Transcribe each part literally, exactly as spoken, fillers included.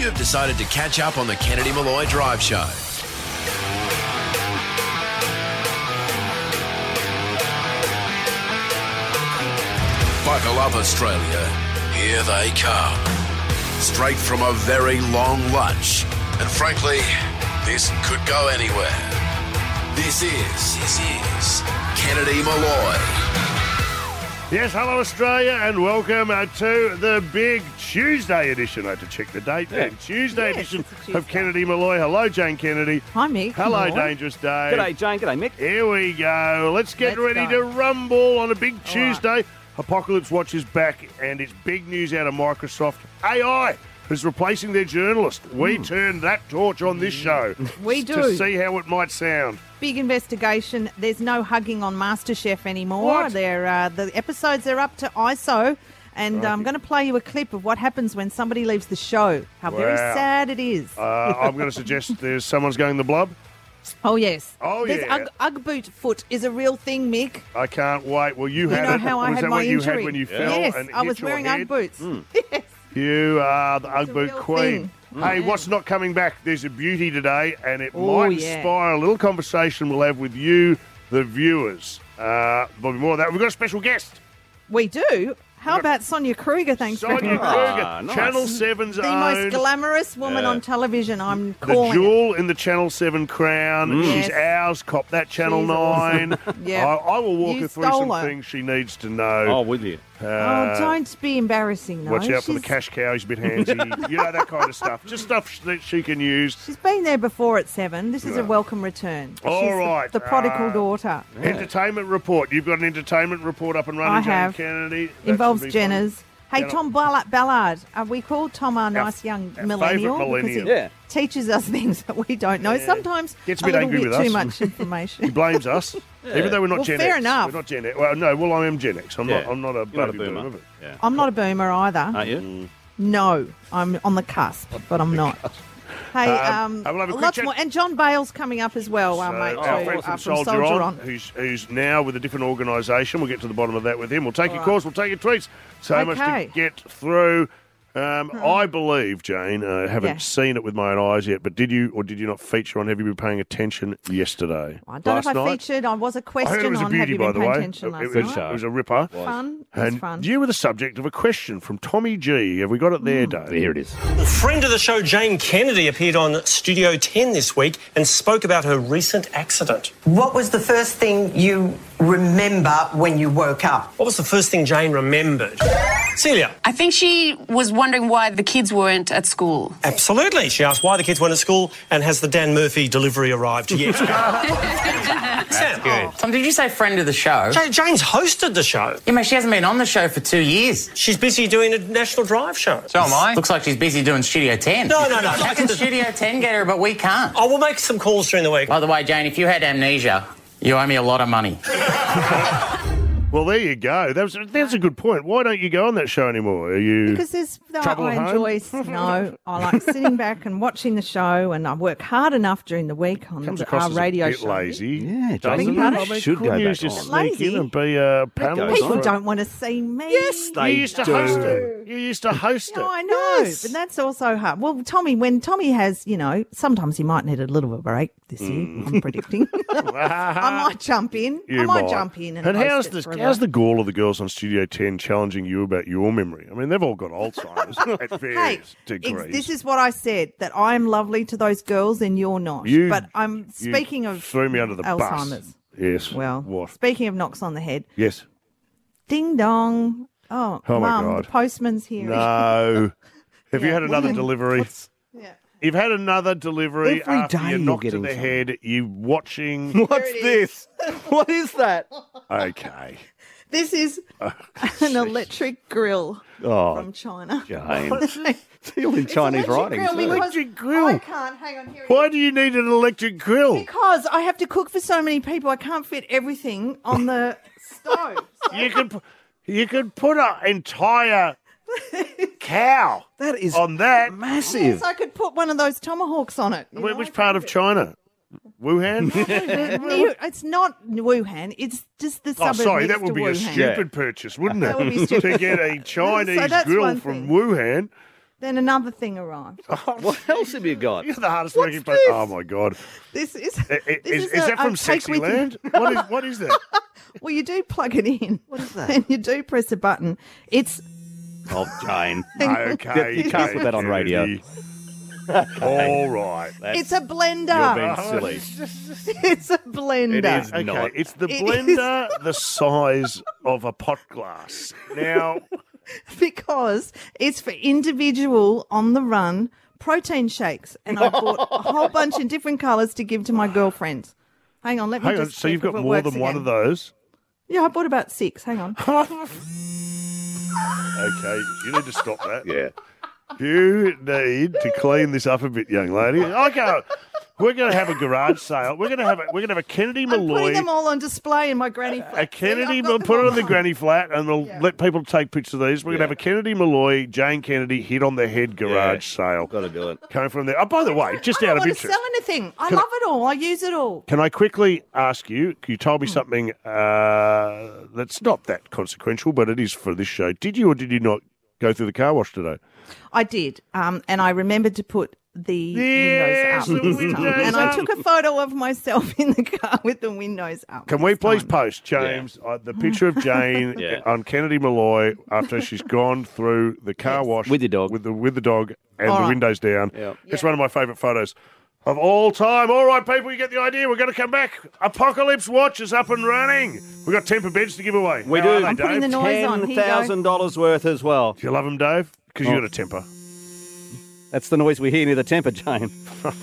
You've decided to catch up on the Kennedy Malloy Drive Show. Buckle up, Australia. Here they come. Straight from a very long lunch. And frankly, this could go anywhere. This is, this is Kennedy Malloy. Yes, hello Australia, and welcome uh, to the big Tuesday edition. I had to check the date. Yeah. Tuesday yes, edition Tuesday. of Kennedy Malloy. Hello, Jane Kennedy. Hi, Mick. Hello, Malloy. Dangerous Dave. G'day, Jane. G'day, Mick. Here we go. Let's get Let's ready go. to rumble on a big All Tuesday. right. Apocalypse Watch is back, and it's big news out of Microsoft. A I is replacing their journalist. We Mm. turn that torch on this show. We To do. see how it might sound. Big investigation. There's no hugging on MasterChef anymore. What? They're, uh, the episodes are up to I S O. And I'm going to play you a clip of what happens when somebody leaves the show. How very Wow. sad it is. Uh, I'm going to suggest there's someone's going the blub. oh, yes. Oh, There's yeah. Ugg, Ugg boot foot is a real thing, Mick. I can't wait. Well, you, You had know it. how I was had that my what you injury? had when you fell? Yes, and I hit was your wearing head? Ugg boots. Yes. You are the Ugg a boot real queen. thing. Hey, Yeah. what's not coming back? There's a beauty today, and it Oh, might yeah. inspire a little conversation we'll have with you, the viewers. Uh, there'll be more of that. We've got a special guest. We do. How about Sonia Kruger? Thanks Sonia very much. Kruger, Ah, nice. Channel seven's The own. most glamorous woman Yeah. on television. I'm the calling it. jewel in the Channel seven crown. She's Yes. ours. Cop that, Channel She's nine. awesome. Yeah. I, I will walk You her through stole some her. things she needs to know. Oh, will you? Uh, Oh, don't be embarrassing, though. Watch out for the She's- cash cow. He's a bit handsy. You know, that kind of stuff. Just stuff that she can use. She's been there before at seven. This is Yeah. a welcome return. All She's the- right, The, prodigal uh, daughter. Entertainment report. You've got an entertainment report up and running, I Jane have. Kennedy. That Involves should be fun. Jenners. Hey, Jenna- Tom Ballard, Ballard. Are we called Tom our nice young our millennial? favourite millennial. Because he Yeah. teaches us things that we don't know. Sometimes Gets a a bit little angry bit with too us. much He information. blames us, even though we're not Well, Gen fair X. enough. We're not Gen X. Well, no, well, I am Gen X. I'm not. Yeah. I'm not a You're not a baby boomer. boomer. Yeah. I'm not a boomer either. Aren't you? No, I'm on the cusp, but I'm not. Hey, Um, um, uh, we'll have a quick lots chat. more. And John Bale's coming up as well, our So, mate, our too, friend uh, from from Soldier, Soldier On, On. Who's, who's now with a different organisation. We'll get to the bottom of that with him. We'll take your right. calls. We'll take your tweets. So much Okay. to get through. Um, I believe, Jane, I haven't Yeah. seen it with my own eyes yet, but did you or did you not feature on? Have you been paying attention yesterday? I don't Last know if I night? featured. I was a I heard question it was a on beauty, have you by been the paying way. attention It, last it was, night. it was a ripper. Fun. It was And fun. you were the subject of a question from Tommy G. Have we got it there, Dave? Here it is. Friend of the show, Jane Kennedy, appeared on Studio ten this week and spoke about her recent accident. What was the first thing you remember when you woke up? What was the first thing Jane remembered? Celia. I think she was wondering why the kids weren't at school. Absolutely. She asked why the kids weren't at school and has the Dan Murphy delivery arrived yet? Sam. Good. Tom, did you say friend of the show? Ja- Jane's hosted the show. Yeah, mate, she hasn't been on the show for two years. She's busy doing a National Drive show. So am I. Looks like she's busy doing Studio ten. No, no, no. How can Studio ten get her, but we can't? I will make some calls during the week. By the way, Jane, if you had amnesia, you owe me a lot of money. Well, there you go. That was, that's a good point. Why don't you go on that show anymore? Are you Because there's, no, trouble I at home? enjoy, no, I like sitting back and watching the show, and I work hard enough during the week on comes the, across our as radio a bit show. lazy? Yeah, doesn't Beg it? your pardon? I mean, Should go couldn't you back just on. sneak Lazy? in and be a panelist? goes People on. don't want to see me. Yes, they You used to do. host it. You used to host No, it. I know, Yes. but that's also hard. Well, Tommy, when Tommy has, you know, sometimes he might need a little bit of a break this year. I'm predicting. I might jump in. Mm. You I might, might. jump in and, And host how's it the for a how's the bit. gall of the girls on Studio ten challenging you about your memory? I mean, they've all got Alzheimer's at Hey, various ex- degrees. this is what I said, that I'm lovely to those girls and you're not. You- but I'm you speaking of threw me under the Alzheimer's. bus. Yes. Well, What? speaking of knocks on the head, Yes. ding dong. Oh, Oh, my Mum, God. the postman's here. No. Have you Yeah. had another What? delivery? Yeah. You've had another delivery Every after day you you're knocked to getting the something. head. You watching? What's it this? What is that? Okay. This is an electric grill Oh, from China. Jane. Still in It's Chinese electric writing. grill too. because Electric grill? I can't. Hang on. Here it Why is. do you need an electric grill? Because I have to cook for so many people. I can't fit everything on the stove. So You could pu- you could put an entire cow That is on that. massive. yes, I could put one of those tomahawks on it. you Wh- know? Which part of China? Wuhan? New- It's not Wuhan. It's just the Oh, suburb sorry, next that would to be a Wuhan. stupid purchase, wouldn't it? That would be stupid. To get a Chinese So that's grill one from thing. Wuhan. Then another thing arrived. What else have you got? You're the hardest What's working person. this? Oh, my God. This is I- I- this Is, is, is a- that from a take with you- Sexyland? What is, what is that? Well, you do plug it in. What is that? And you do press a button. It's Oh, Jane. Okay. You can't put that on radio. Kennedy. All right. it's a You're blender. being silly. It's a blender. It is Okay, not. it's the It blender the size of a pot glass. Now, Because it's for individual on the run protein shakes, and I bought a whole bunch in different colours to give to my girlfriends. Hang on, let me hang on. just. So check you've if got it more works than one again. of those? Yeah, I bought about six. Hang on. Okay, you need to stop that. Yeah. You need to clean this up a bit, young lady. Okay, we're going to have a garage sale. We're going to have a, we're going to have a Kennedy I'm putting Malloy. them all on display in my granny flat. A Kennedy, See, I've got we'll them put it all on the on. granny flat, and we'll Yeah. let people take pictures of these. We're going to have a Kennedy Malloy, Jane Kennedy hit on the head garage sale. Got to do it. Coming from there. Oh, by the way, just I out don't of want to interest, sell anything. I Can love it all. I use it all. can I quickly ask you? You told me Hmm. something uh, that's not that consequential, but it is for this show. Did you or did you not go through the car wash today? I did, um, and I remembered to put the Yes, the windows up. this windows time. And I up. took a photo of myself in the car with the windows up. Can we this please time. post, James, uh, the picture of Jane Yeah. on Kennedy Malloy after she's gone through the car wash With your dog. with the with the dog and All the right. windows down? Yep. It's one of my favourite photos of all time. All right, people, you get the idea. We're going to come back. Apocalypse Watch is up and running. We've got temper beds to give away. We How do. are they, I'm putting the Dave? noise on. Here Ten you go. thousand dollars worth as well. Do you love them, Dave? Because you Oh. got a temper. That's the noise we hear near the temper, Jane.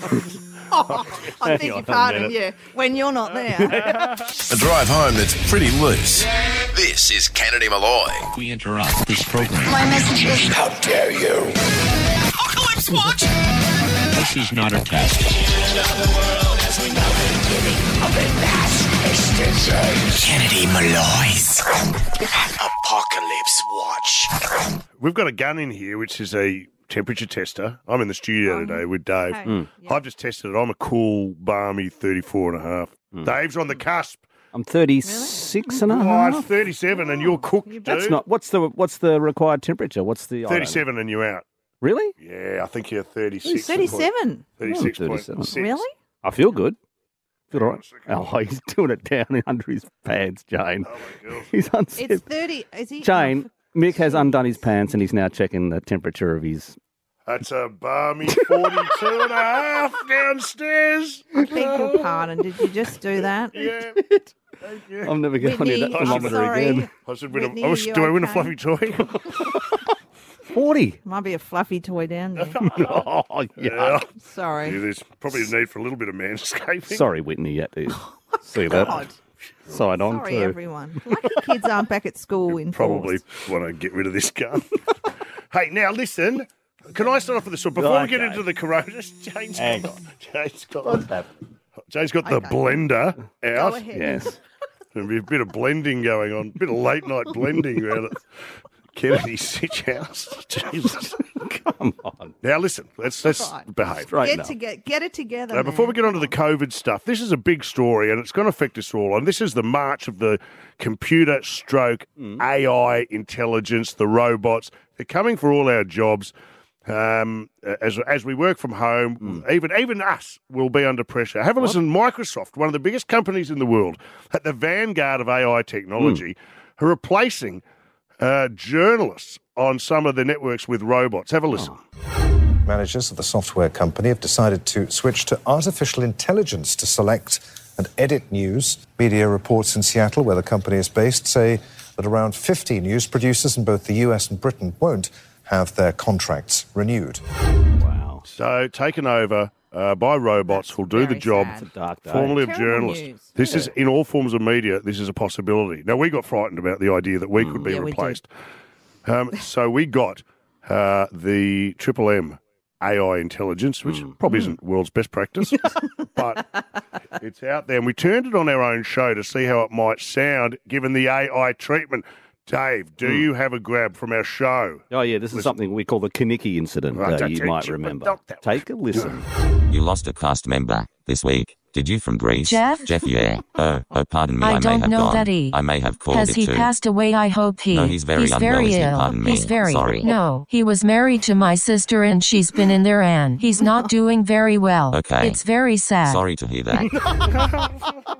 I beg your on a pardon, minute. yeah, when you're not there. A drive home that's pretty loose. This is Kennedy Malloy. We interrupt this program. My message is How dare you? Apocalypse Watch. This is not a test. Kennedy Malloy's Apocalypse Watch. We've got a gun in here, which is a temperature tester. I'm in the studio today with Dave. Okay, Mm. yeah. I've just tested it. I'm a cool, balmy thirty-four and a half. Dave's on the cusp. I'm thirty-six and a Oh, half. it's thirty-seven and you're cooked, You dude. That's not. What's the what's the required temperature? What's the I don't know. thirty-seven and you're out. Really? Yeah, I think you're thirty-six. thirty-seven. thirty-six Oh, point thirty-seven. six. Really? I feel good. Feel all right. Oh, he's doing it down under his pants, Jane. Oh, my God. He's unzipped. It's thirty. Is he? Jane, Mick has undone his pants and he's now checking the temperature of his. That's a balmy forty-two and a half downstairs. I beg your pardon. Did you just do that? Yeah. Thank you. I'm never going Whitney, near that I'm thermometer sorry. again. I should win Whitney, a, I are was, you do I win a okay? fluffy toy? forty. Might be a fluffy toy down there. Oh, yeah. yeah. Sorry. Yeah, there's probably a need for a little bit of manscaping. Sorry, Whitney, you had to see that. God. Side on Sorry, too. everyone. Lucky kids aren't back at school in Probably force. want to get rid of this gun. Hey, now listen. Can I start off with this one? Before we get Okay. into the corona, Jane's Hang got, on. Jane's got, What's happening? Jane's got the Okay. blender out. Go ahead. Yes. There'll be a bit of blending going on, a bit of late night blending around at Kennedy's Sitch House. Jesus. Come on. Now listen, let's let's Right. behave. Right Get, now. to get, get it together. Now, before we man. get on to the COVID stuff, this is a big story and it's going to affect us all. And this is the march of the computer stroke, A I intelligence, the robots. They're coming for all our jobs. Um, as as we work from home, even even us will be under pressure. Have a listen. Microsoft, one of the biggest companies in the world, at the vanguard of A I technology, are replacing uh, journalists on some of the networks with robots. Have a listen. Managers of the software company have decided to switch to artificial intelligence to select and edit news. Media reports in Seattle, where the company is based, say that around fifty news producers in both the U S and Britain won't have their contracts renewed. Wow. So taken over uh, by robots who'll do the very job sad. It's a dark day. formerly of Terrible journalists. news. This is in all forms of media. This is a possibility. Now we got frightened about the idea that we could be Yeah, we did. replaced. Um, so we got uh, the Triple M A I intelligence, which probably isn't world's best practice, but it's out there. And we turned it on our own show to see how it might sound given the A I treatment. Dave, do you have a grab from our show? Oh, yeah, this is something we call the Kinnicky incident, Right, uh, don't you you- might you- remember. don't that- Take a listen. You lost a cast member this week. Did you from Greece? Jeff? Jeff, yeah. Oh, oh, pardon me. I I, may don't have know gone. that he- I may have called Has it he too. passed away? I hope he. No, he's very he's unwell, very isn't he? ill. Pardon me. He's very. Sorry. No, he was married to my sister and she's been in there and he's not doing very well. Okay. It's very sad. Sorry to hear that.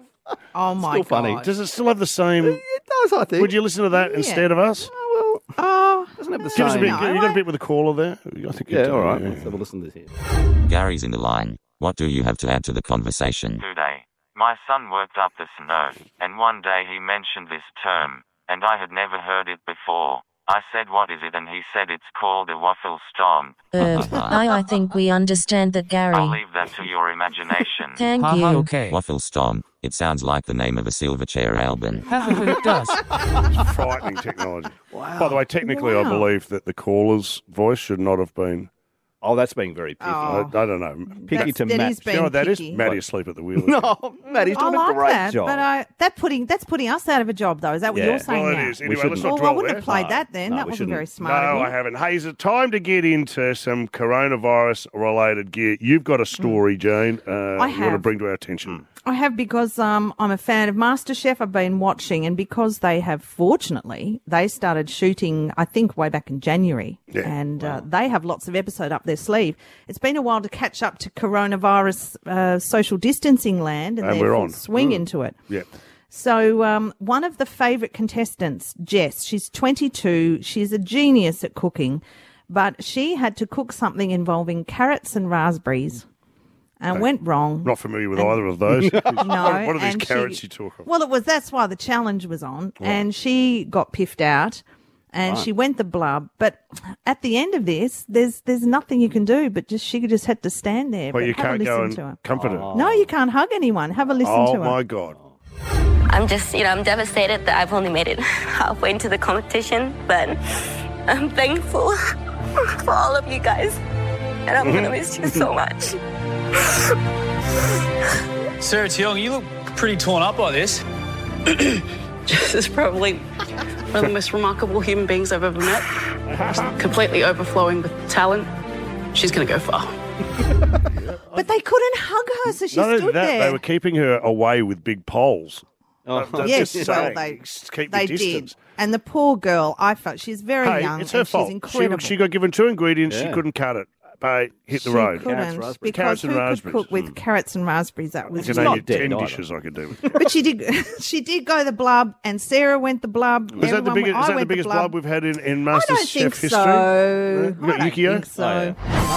Oh my Still funny. God. Does it still have the same? It does, I think. Would you listen to that Yeah. instead of us? Oh, Doesn't have the Give us a same. bit. No, you got I- a bit with the caller there. I think you Yeah, do, all right. yeah. Let's have a listen to this here. Gary's in the line. What do you have to add to the conversation? Today, my son worked up the snow, and one day he mentioned this term, and I had never heard it before. I said, what is it? And he said it's called a waffle stomp. Uh, I, I think we understand that, Gary. I'll leave that to your imagination. Thank you. Okay. Waffle Stomp. It sounds like the name of a Silverchair album. It does. Frightening technology. By the way, technically, I Wow. believe that the caller's voice should not have been. Oh, that's being very picky. I, Oh. I don't know. Picky That's- to that match. is Do you know what that is? picky. Maddie asleep at the wheel. No, Maddie's I doing like a great that, job. but I, that putting that's putting us out of a job, though. Is that what Yeah. you're saying Well, it now? is. We Anyway, shouldn't. let's not Well, dwell I wouldn't there. have played No. that then. No, that we wasn't shouldn't. very No, smart of you. I haven't. Hey, is it time to get into some coronavirus-related gear? You've got a story, Jane. Uh, I you want to have. bring to our attention. I have because um, I'm a fan of MasterChef. I've been watching, and because they have, fortunately, they started shooting, I think, way back in January. Yeah. And uh, they have lots of episode up their sleeve. It's been a while to catch up to coronavirus uh, social distancing land, and, And they're we're full on. swing Mm. into it. Yeah. So um, one of the favourite contestants, Jess, she's twenty-two. She's a genius at cooking, but she had to cook something involving carrots and raspberries. And went wrong. Not familiar with And- either of those. No, What are these and carrots she- you talk of? Well, it was that's why the challenge was on, and she got piffed out, and Right. she went the blub. But at the end of this, there's there's nothing you can do, but just she just had to stand there. Well, but you have a can't go listen and to her. comfort her. No, you can't hug anyone. Have a listen Oh, to her. my God. I'm just, you know, I'm devastated that I've only made it halfway into the competition, but I'm thankful for all of you guys, and I'm gonna miss you so much. Sarah Teong, you look pretty torn up by this. Jess is probably one of the most remarkable human beings I've ever met. Just completely overflowing with talent. She's going to go far. But they couldn't hug her, so she Not only stood that, there. they were keeping her away with big poles. Oh. I'm Yes, just well, saying, they keep they the distance. did, and the poor girl, I felt she's very Hey, young, it's her and fault. she's incredible. She, she got given two ingredients. She Yeah. couldn't cut it. But hit the She road. couldn't, because Carrots and who raspberries. could cook with carrots and raspberries? That was I can name you not ten dishes I could do with. But she did. She did go the blub, and Sarah went the blub. Is that the everyone biggest? went- Is I that the went biggest blub. blub we've had in in I Master don't think Chef history? so. No? You got I don't Yukio? think so.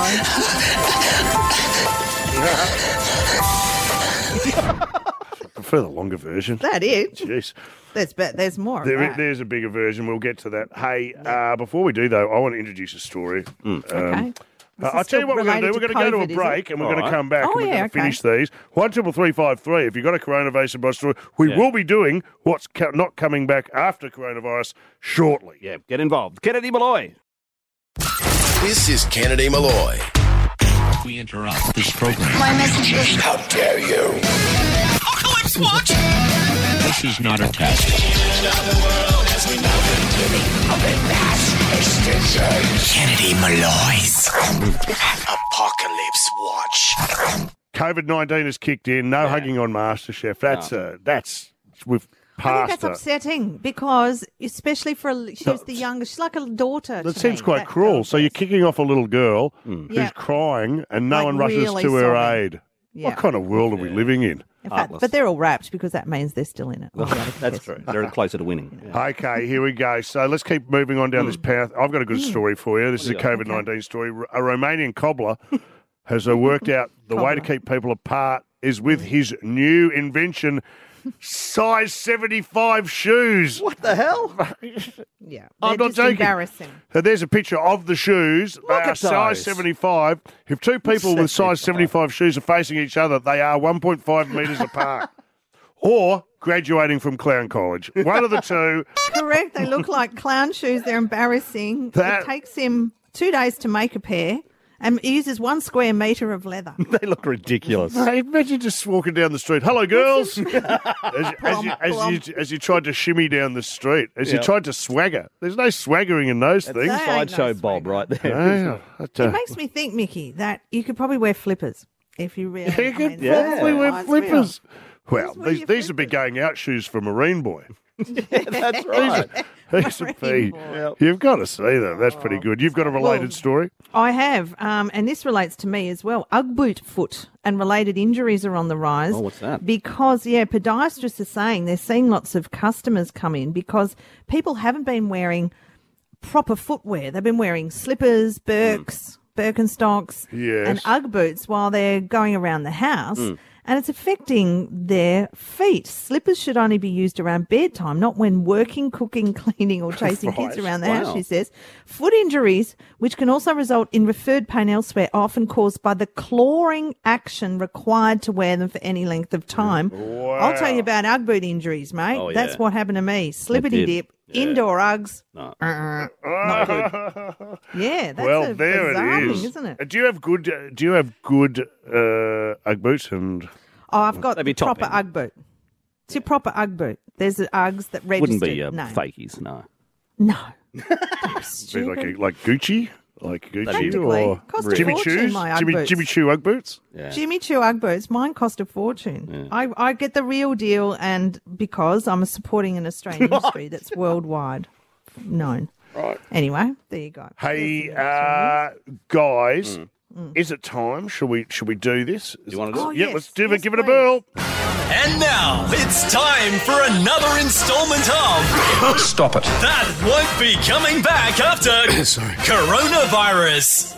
I prefer the longer version. That it? Jeez. There's be- there's more. Of There, that. there's a bigger version. We'll get to that. Hey, uh, before we do though, I want to introduce a story. Um, Okay. Uh, This I'll is tell you still what we're going to do. related We're to going to go COVID, to is a it? break and we're All going right. to come back Oh, and we're yeah, going to okay. finish these. One triple three five three. If you've got a coronavirus advice story, we Yeah. will be doing what's co- not coming back after coronavirus shortly. Yeah, get involved. Kennedy Malloy. This is Kennedy Malloy. We interrupt this program. My message is, how dare you? Apocalypse Watch! This is not a test. Kennedy Malloy's Apocalypse Watch. COVID nineteen has kicked in. No hugging on MasterChef. That's uh, that's we've I think passed that's it. upsetting because, especially for a, she was the youngest. She's like a daughter. That to seems me, quite that cruel. girl. So you're kicking off a little girl who's Yeah. crying, and no Like one rushes really to her sobbing. aid. Yeah. What kind of world are we living in? In fact, but they're all wrapped because that means they're still in it. All the other That's true. They're closer to winning. Yeah. Okay, here we go. So let's keep moving on down this path. I've got a good story for you. This is a What do you COVID nineteen story. A Romanian cobbler has uh, worked out the way to keep people apart is with his new invention, size seventy-five shoes. What the hell? Yeah, I'm they're not just joking. embarrassing. So there's a picture of the shoes. They Look are at size those. seventy-five. If two people with size seventy-five shoes are facing each other, they are one point five metres apart. Or graduating from clown college. One of the two. Correct. They look like clown shoes. They're embarrassing. That- It takes him two days to make a pair, and he uses one square metre of leather. They look ridiculous. Hey, imagine just walking down the street. Hello, girls. as, you, as, you, as, you, as you tried to shimmy down the street, as you Yeah. tried to swagger. There's no swaggering in those That's things. They ain't no sideshow Bob right there. Yeah, that, uh, It makes me think, Mickey, that you could probably wear flippers. If you really, You could I mean, probably that's wear what reminds me of. flippers. Well, wear these, your these would be going out shoes for Marine Boy. That's right. These would be. You've got to see them. That's pretty good. You've got a related Well, story? I have, um, and this relates to me as well. Ugg boot foot and related injuries are on the rise. Oh, what's that? Because, yeah, podiatrists are saying they're seeing lots of customers come in because people haven't been wearing proper footwear. They've been wearing slippers, Birks, Birkenstocks, Yes. and Ugg boots while they're going around the house. Mm. And it's affecting their feet. Slippers should only be used around bedtime, not when working, cooking, cleaning, or chasing Right. kids around the Wow. house, she says. Foot injuries, which can also result in referred pain elsewhere, are often caused by the clawing action required to wear them for any length of time. I'll tell you about Ugg boot injuries, mate. Oh, That's yeah. what happened to me. Slippity did. dip, Yeah. indoor Uggs. No. Uh-uh. Not good. Yeah, that's well, a there bizarre it is. thing, isn't it? Uh, Do you have good? Uh, do you have good uh, Ugg boots and? Oh, I've got They'd the be top proper end. Ugg boot. It's your proper Ugg boot. There's the Uggs that registered. Wouldn't be uh, no. fakies, no. No. Be like a, like Gucci, like Gucci Practically. or Cost a Jimmy fortune, Choo's, my Ugg Jimmy boots. Jimmy Choo Ugg boots. Yeah. Jimmy Choo Ugg boots, mine cost a fortune. I, I get the real deal, and because I'm supporting an Australian industry that's worldwide known. Right. Anyway, there you go. Hey, uh, guys, is it time? Shall we? Shall we do this? Do you want to do Oh, it? Yeah, yes, let's do it. yes, Give it a please. whirl. And now it's time for another installment of Stop it. That Won't Be Coming Back After Coronavirus.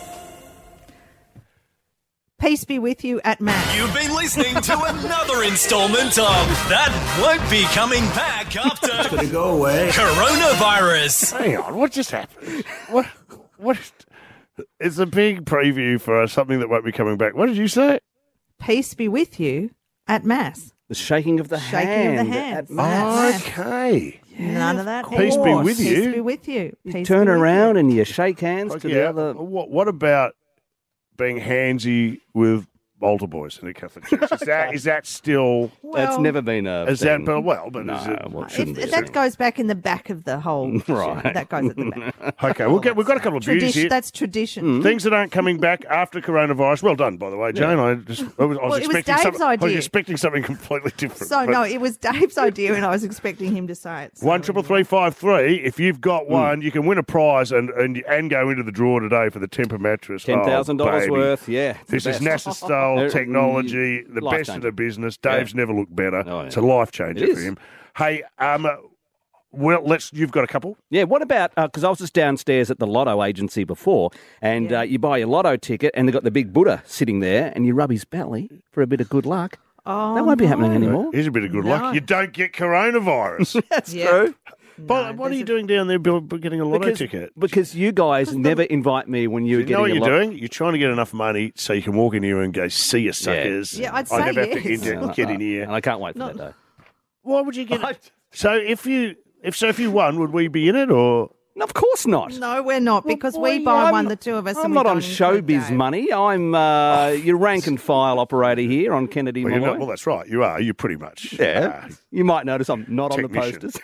Peace be with you at Matt. You've been listening to another installment of That Won't Be Coming Back After It's going to go away. Coronavirus. Hang on, what just happened? What? What? It's a big preview for something that won't be coming back. What did you say? Peace be with you at Mass. The shaking of the Shaking hand. of the hands. at Mass. Okay. None of that. Peace be with you. Peace be with you. You Peace turn be with around and you shake hands to the Yeah. other. What, what about being handsy with altar boys in a Catholic church? Is that is that still? That's Well, never been a. Is thing. that but well? But no, is it, well, it If, shouldn't be. a that thing. goes back in the back of the whole. Right. That goes at the back. okay, we'll get. We've got a couple of beauties Tradition, here. that's tradition. Things that aren't coming back after coronavirus. Well done, by the way, Jane. I just I was, I was Well, it was expecting Dave's something. I was idea. expecting something completely different. So but- no, it was Dave's idea, and I was expecting him to say it. So One triple three five three. If you've got one, you can win a prize and, and and go into the draw today for the Temper mattress. Ten thousand oh, dollars baby. worth. Yeah. it's This the is best. NASA style Uh, technology, the life best of changer. the business. Dave's Yeah. never looked better. Oh, yeah. It's a life changer It for is. him. Hey, um, well, let's. You've got a couple. Yeah, what about, because I was just downstairs at the lotto agency before, and Yeah. uh, you buy your lotto ticket, and they've got the big Buddha sitting there, and you rub his belly for a bit of good luck. Oh, That won't be happening no. anymore. Here's a bit of good No. luck. You don't get coronavirus. That's Yeah. true. but No, what are there's you a- doing down there, Bill, getting a lotto Because, ticket? because you guys never invite me when you're You know what getting you're a lot. doing? You're trying to get enough money so you can walk in here and go, see you suckers. Yeah, I'd I say never have to yes. inter- get in here. And I can't wait for No. that day. Why would you get it? So if you if so if you won, would we be in it or? No, of course not. No, we're not, because Well, we boy, buy I'm- one, the two of us. I'm and we not on don't include showbiz Dave. money. I'm uh, your rank and file operator here on Kennedy Well, you're Malloy. not- well, that's right. You are. You pretty much. Yeah. uh, You might notice I'm not on the Technician. posters.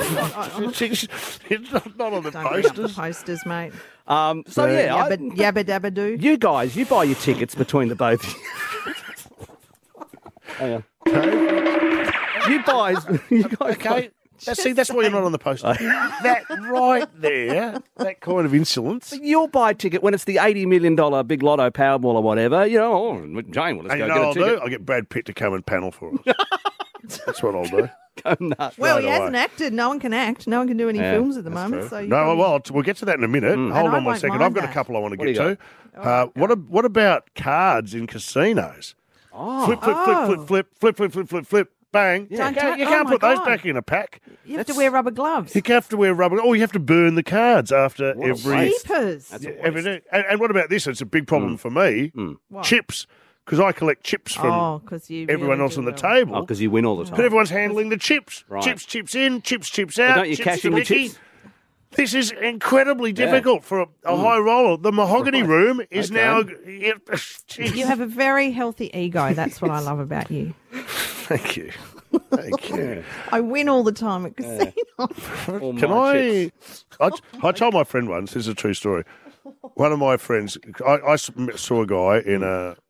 it's not, not on the Don't bring up the posters. posters, mate. um, so, yeah, I- Yabba, yabba dabba doo. you guys, you buy your tickets between the both of you. Hang on. You guys, you guys Okay. That's, see, that's why you're not on the poster. That right there, that kind of insolence. You'll buy a ticket when it's the eighty million dollars big lotto Powerball or whatever. You know, oh, Jane will just And go you know get what a I'll ticket. do? I'll get Brad Pitt to come and panel for us. That's what I'll do. Go nuts. Well, Straight he away. hasn't acted. No one can act. No one can do any Yeah, films at the That's moment. true. So you no, probably- well, we'll get to that in a minute. Hold And I on one won't second. mind I've got a that. couple I want to What do get you to. Uh, what, a, what about cards in casinos? Oh. Flip, flip, flip, flip, flip, flip, flip, flip, flip, flip, bang. Don't You can't, take- you oh can't my put those God. back in a pack. you have to wear rubber gloves. You have to wear rubber. Oh, you have to burn the cards after What a every. waste. Jeepers. That's a Yeah, waste. every day. And, and what about this? It's a big problem for me. What? Chips, because I collect chips from Oh, because you. everyone really else do on the well. table. Oh, because you win all the time. But everyone's handling the chips. Right. Chips, chips in, chips, chips But out. don't you chips cash to in the Mickey. chips? This is incredibly difficult for a, a high roller. The mahogany Right. room is Okay. now. It, jeez. You have a very healthy ego. That's what I love about you. Thank you. Thank you. I win all the time at casinos. All Can my I, chips. I? I told my friend once. This is a true story. One of my friends, I, I saw a guy in a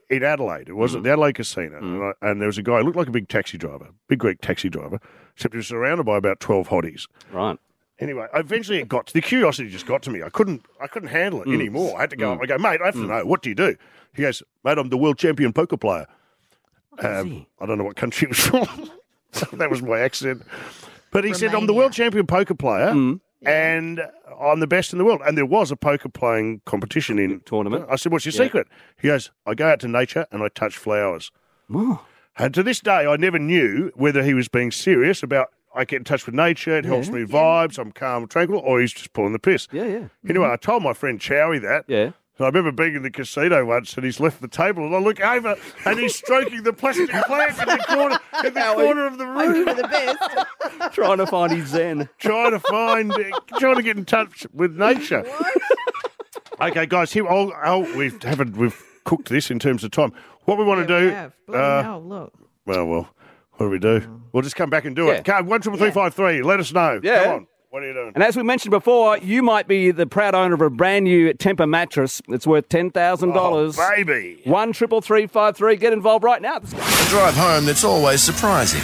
in Adelaide. It was at the Adelaide Casino. And, I, and there was a guy who looked like a big taxi driver, big Greek taxi driver, except he was surrounded by about twelve hotties. Right. Anyway, eventually it got to, the curiosity just got to me. I couldn't I couldn't handle it Mm. anymore. I had to go Mm. up. I go, mate, I have to know, what do you do? He goes, mate, I'm the world champion poker player. Um, I don't know what country he was from. That was my accent. But he said, I'm the world champion poker player and I'm the best in the world. And there was a poker playing competition in tournament. I said, what's your Yeah. secret? He goes, I go out to nature and I touch flowers. Oh. And to this day, I never knew whether he was being serious about I get in touch with nature, it helps Yeah. me vibes, I'm calm and tranquil, or he's just pulling the piss. Yeah, yeah. Anyway, I told my friend Chowie that. Yeah. And I remember being in the casino once and he's left the table and I look over and he's stroking the plastic plant in the corner, in the corner of the room. the best. Trying to find his zen. trying to find, trying to get in touch with nature. Okay, guys, here, I'll, I'll, we've, haven't, we've cooked this in terms of time. What we want to do... have. Bloody hell, look. Well, well, what do we do? We'll just come back and do Yeah. it. Come, one triple three five three. Let us know. Yeah. Come on. What are you doing? And as we mentioned before, you might be the proud owner of a brand new Tempur mattress. It's worth ten thousand dollars. Oh, baby. One triple three five three. Get involved right now. A drive home that's always surprising.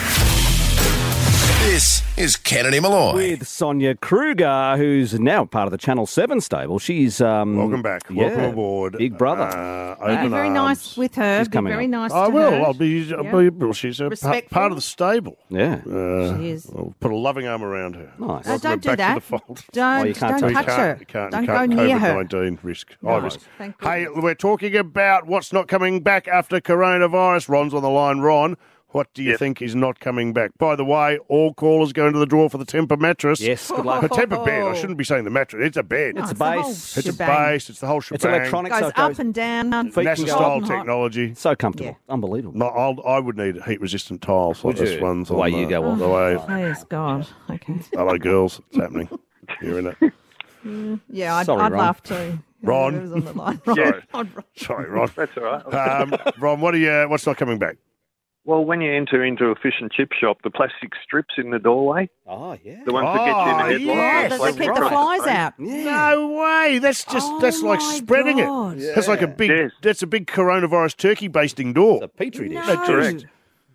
This is Kennedy Malloy. With Sonia Kruger, who's now part of the Channel seven stable. She's um, Welcome back. yeah, Welcome aboard. Big brother. Uh, Be open very arms. nice with her. She's Be coming very up. nice I to will. her. I'll be. I'll Yeah. be well, she's a pa- Respectful. part of the stable. Yeah. Uh, She is. I'll put a loving arm around her. Nice. No, Welcome don't her do back that. To the fold. Don't, Oh, you can't don't touch touch You her. can't, you can't, don't you go can't near her. COVID nineteen risk. No. I risk. Thank Hey, we're talking about what's not coming back after coronavirus. Ron's on the line. Ron, what do you Yep. think is not coming back? By the way, all callers go into the draw for the Tempur mattress. Yes, good luck. A Tempur bed. I shouldn't be saying the mattress. It's a bed. It's a it's the whole base. It's a shebang. base. It's the whole shebang. It's electronic, Goes so it up goes and down. Feet can NASA go style hot and hot. technology. so comfortable. Yeah. Unbelievable. No, I'll, I would need heat-resistant tiles like Would this you? one's The on way the, you go on. the way. Please, God. Okay. Hello, girls. It's happening. You're in it. Yeah, I'd, Sorry, I'd Ron. laugh too. Ron. It was on the line. Sorry. Ron. Sorry, Ron. That's all right. Um, Ron, what are you? What's not coming back? Well, when you enter into a fish and chip shop, the plastic strips in the doorway, Oh, yeah. the ones that get you in Oh, the headlight. yes. That they they keep the cross flies the out. No way. That's just Oh that's like my spreading God. it. That's like a big. Yes. That's a big coronavirus turkey basting door. It's a petri dish. No. Correct.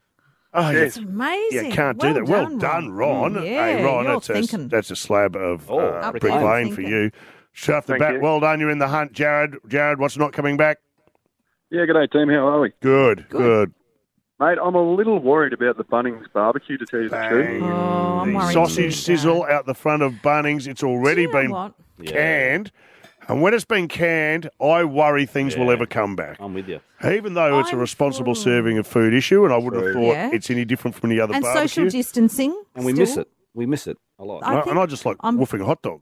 Oh, Yes. It's amazing. you can't do Well that. Well done, done, Ron. Mm, hey, yeah, Ron, you're that's a, thinking. that's a slab of Oh, uh, pretty brick clever. lane for Thinking. you. Straight off the Thank bat, you. well done. You're in the hunt, Jared. Jared, what's not coming back? Yeah, good day, team. How are we? Good, good. Mate, I'm a little worried about the Bunnings barbecue, to tell you the truth. Bang. Oh, I'm the worried sausage too, sizzle out the front of Bunnings. It's already Do you know been what? canned. And when it's been canned, I worry things will Yeah. ever come back. I'm with you. Even though it's a I'm responsible for- serving of food issue, and I wouldn't have True. thought Yeah. it's any different from any other And barbecue. social distancing. And we still. miss it. We miss it a lot. I And I- think and I just like I'm- woofing a hot dog.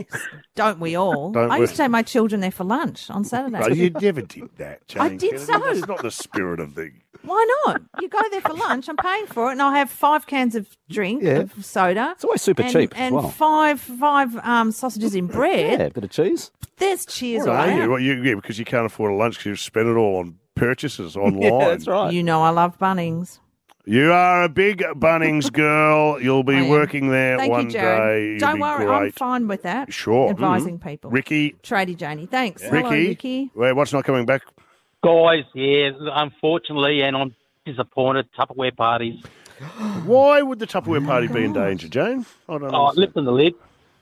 Don't we all? Don't I we? used to take my children there for lunch on Saturday. No, you never did that, Jane. I did Kennedy. so. That's not the spirit of the... Why not? You go there for lunch. I'm paying for it, and I'll have five cans of drink Yeah. of soda. It's always super and, cheap as and well. five five um, sausages in bread. Yeah, a bit of cheese. There's cheers Well, all yeah, around. well, you, yeah, because you can't afford a lunch because you've spent it all on purchases online. Yeah, that's right. You know I love Bunnings. You are a big Bunnings girl. You'll be I am. working there Thank one you, Jared. day. You'll Don't be worry, great. I'm fine with that. Sure. Advising Mhm. people. Ricky. Tradie Janie. Thanks. Hello, Ricky. Ricky. Wait, what's not coming back? Guys, yeah, unfortunately, and I'm disappointed, Tupperware parties. Why would the Tupperware party be in danger, Jane? I don't know. Oh, lifting the lid.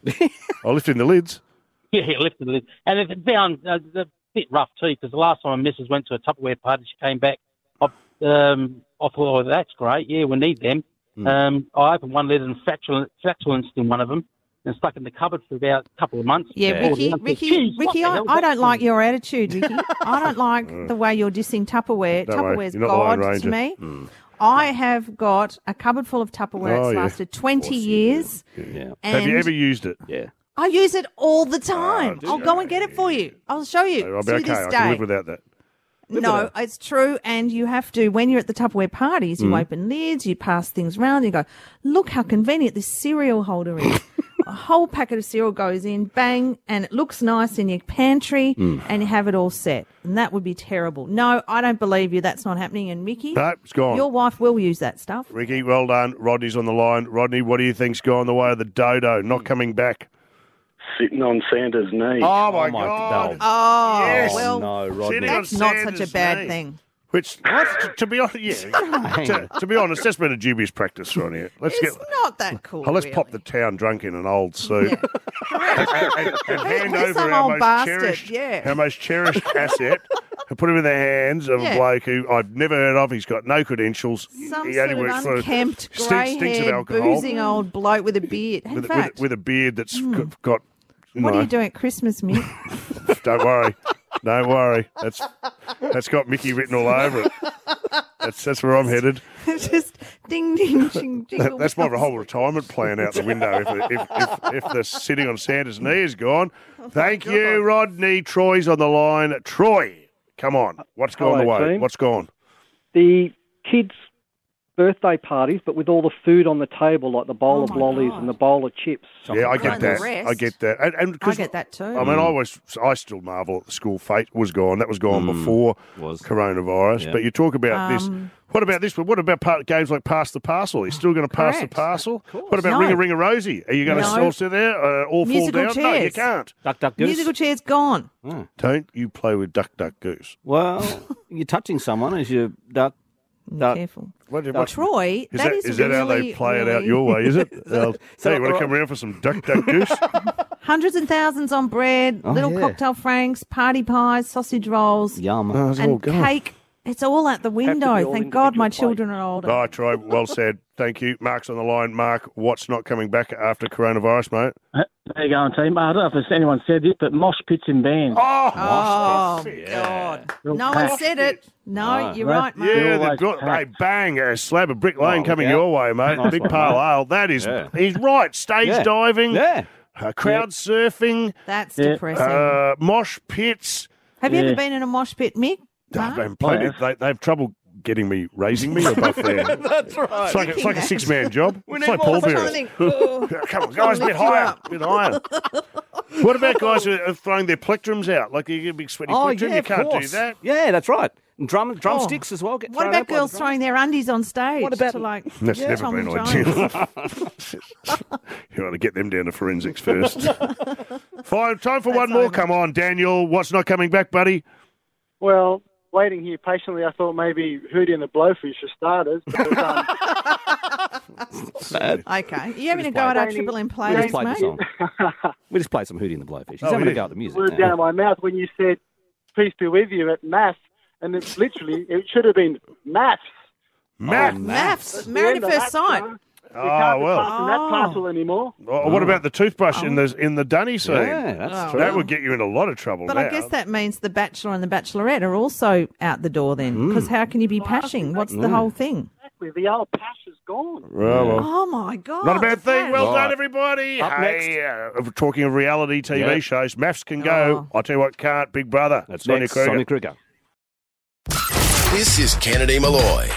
Oh, lifting the lids. Yeah, lifting the lid. And it's found uh, a bit rough, too, because the last time my missus went to a Tupperware party, she came back. I, um, I thought, oh, that's great. Yeah, we need them. Mm. Um, I opened one lid and flatulence, flatulence in one of them and stuck in the cupboard for about a couple of months. Yeah, Ricky, Oh, Ricky, geez, what Ricky, the I, hell's I that don't for? like your attitude, Ricky. I don't like the way you're dissing Tupperware. Don't worry, Tupperware's you're not the Lone God to Ranger. me. Mm. I have got a cupboard full of Tupperware. Oh, It's yeah. lasted twenty years. Yeah. Have you And- ever used it? Yeah. I use it all the time. Oh, I'll go and get it for you. I'll show you. I'll be to okay. this I day. can live without that. No, it's true. And you have to, when you're at the Tupperware parties, you Mm. open lids, you pass things around, you go, look how convenient this cereal holder is. A whole packet of cereal goes in, bang, and it looks nice in your pantry, Mm. and you have it all set. And that would be terrible. No, I don't believe you. That's not happening. And Ricky, No, it's gone. your wife will use that stuff. Ricky, well done. Rodney's on the line. Rodney, what do you think's gone the way of the dodo? Not coming back. Sitting on Santa's knee. Oh, my God. Oh, Yes. well, No, Rodney. that's on not such a Santa's bad knee. thing. Which, to, to be honest, yeah, to, to be honest, that's been a dubious practice on here. Let's It's get. not that cool. Oh, let's really. pop the town drunk in an old suit and, and- and hand Who's over some our old most bastard? cherished, Yeah. our most cherished asset, and put him in the hands of Yeah. a bloke who I've never heard of. He's got no credentials. Some he sort only of works for unkempt, stinks, stinks of grey-haired, alcohol boozing old bloke with a beard. In with, with, fact, with a beard that's Hmm. got. got you what know, are you doing at Christmas, Mick? Don't worry, don't worry. That's that's got Mickey written all over it. That's that's where I'm headed. Just ding, ding, ding, That, jingle. that's my whole retirement plan out the window if, it- if, if, if the sitting on Santa's knee is gone. Thank you, Rodney. Troy's on the line. Troy, come on. What's gone Hello, away? team. What's gone? The kids' birthday parties, but with all the food on the table, like the bowl Oh of my lollies God. and the bowl of chips. Yeah, I get And the that. rest. I get that. And, and 'cause, I get that too. I mean, I was, I still marvel at the school fete was gone. That was gone Mm, before was. coronavirus. Yeah. But you talk about this. Um, What about this? What about part, games like Pass the Parcel? Are you still going to pass the Correct. parcel? What about No. Ring a Ring a Rosie? Are you going to No. still sit there, uh, all Musical fall down? No, you chairs. can't. Duck, duck, goose. Musical chair's gone. Oh. Don't you play with Duck Duck Goose? Well, you're touching someone as you duck, duck. Careful. What, Duck. Troy, Is that that, is is that how they really, play it out really- your way, is it? They'll, so- hey, you want to come around for some Duck Duck Goose? Hundreds and thousands on bread, Oh, little yeah. cocktail franks, party pies, sausage rolls, Yum. Oh, it's all and gone. cake. It's all out the window. all Thank God my individual children are older. All right, Troy, well said. Thank you. Mark's on the line. Mark, what's not coming back after coronavirus, mate? There you go, team. I don't know if anyone said this, but mosh pits in bands. Oh, Oh, yeah. God. Real No one packed. said it. No, No. you're Right. right, mate. Yeah, Always they've got, hey, packed. bang, a slab of Brick Lane Oh, coming look out. your way, mate. Nice Big one, pale mate. ale. That is, Yeah. he's right. Stage Yeah. diving, Yeah. uh, crowd surfing, That's Yeah. depressing. uh, mosh pits. Have you yeah. ever been in a mosh pit, Mick? They've, Mark? been plenty, they, they have trouble getting me, raising me above there. That's right. It's like, it's like a six-man job. We It's need like more. Paul I'm trying to Bearers. think. Oh. Come on, guys, a bit lift you higher. up. A bit higher. What about guys who are throwing their plectrums out? Like you get a big sweaty Oh, plectrum, yeah, you of can't course. do that. Yeah, that's right. And drum, drumsticks as well. Get What thrown about out by girls the throwing their undies on stage? What about- to like That's yeah, never Tom been and ideal. Jones? You want to get them down to forensics first. Fine, time for That's one more. over. Come on, Daniel. What's not coming back, buddy? Well, waiting here patiently, I thought maybe Hootie and the Blowfish for starters. But, um, Bad. Okay. Are you having a just go at our played- Triple M We just players, played the mate? song. We just played some Hootie and the Blowfish. He's Oh, having we a go did. at the music. words Yeah. down my mouth when you said, "Peace be with you" at maths, and it's literally it should have been maths. Matt. Oh, Maths. That's the Married end at of first that sight. show. You Oh, can't be well. passing that Oh. parcel anymore. Oh, what about the toothbrush in the in the dunny scene? Yeah, that's Oh. true. That would get you in a lot of trouble But now. I guess that means the Bachelor and the Bachelorette are also out the door then. Mm. Because how can you be pashing? What's the whole thing? Exactly. The old pash is gone. Well, well. Oh, my God. Not a bad thing. Well Right. done, everybody. Up hey, uh, talking of reality T V Yeah. shows, maths can go. Oh. I'll tell you what can't. Big Brother. That's Sonia next. Kruger. Sonia Kruger. This is Kennedy Malloy.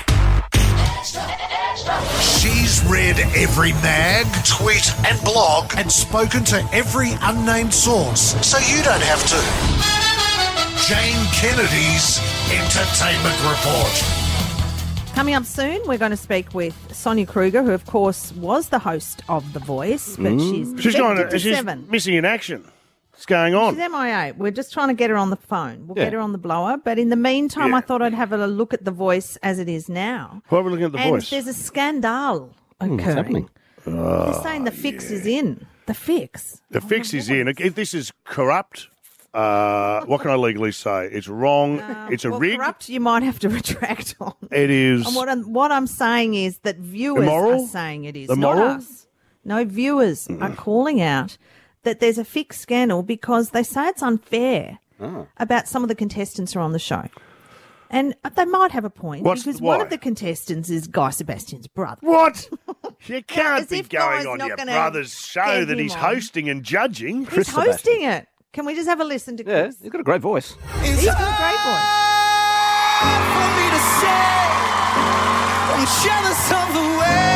She's read every mag, tweet, and blog and spoken to every unnamed source, so you don't have to. Jane Kennedy's Entertainment Report. Coming up soon, we're going to speak with Sonia Kruger, who, of course, was the host of The Voice, but Mm. she's, She's gone. defected to She's seven. missing in action. What's going on? She's M I A. We're just trying to get her on the phone. We'll Yeah. get her on the blower. But in the meantime, Yeah. I thought I'd have a look at The Voice as it is now. Why are we looking at the and voice? there's a scandal Hmm, what's occurring. happening? They're saying the fix is in. The fix. The fix is in. If this is corrupt, uh, what can I legally say? It's wrong. it's a Uh, Well, rig. corrupt, you might have to retract on. It is. And what I'm, what I'm saying is that viewers Immoral? are saying it is. Immoral? Not us. No, viewers are calling out that there's a fix scandal because they say it's unfair Oh. about some of the contestants who are on the show. And they might have a point What's- because why? one of the contestants is Guy Sebastian's brother. What? You can't as be if going Guy's on not your gonna brother's show get that him he's on. hosting and judging. He's hosting it. Can we just have a listen to Yeah, Chris? he's got a great voice. He's got a great voice. For me to say, I'm jealous of the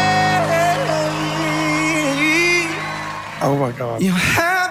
way Oh my God. you're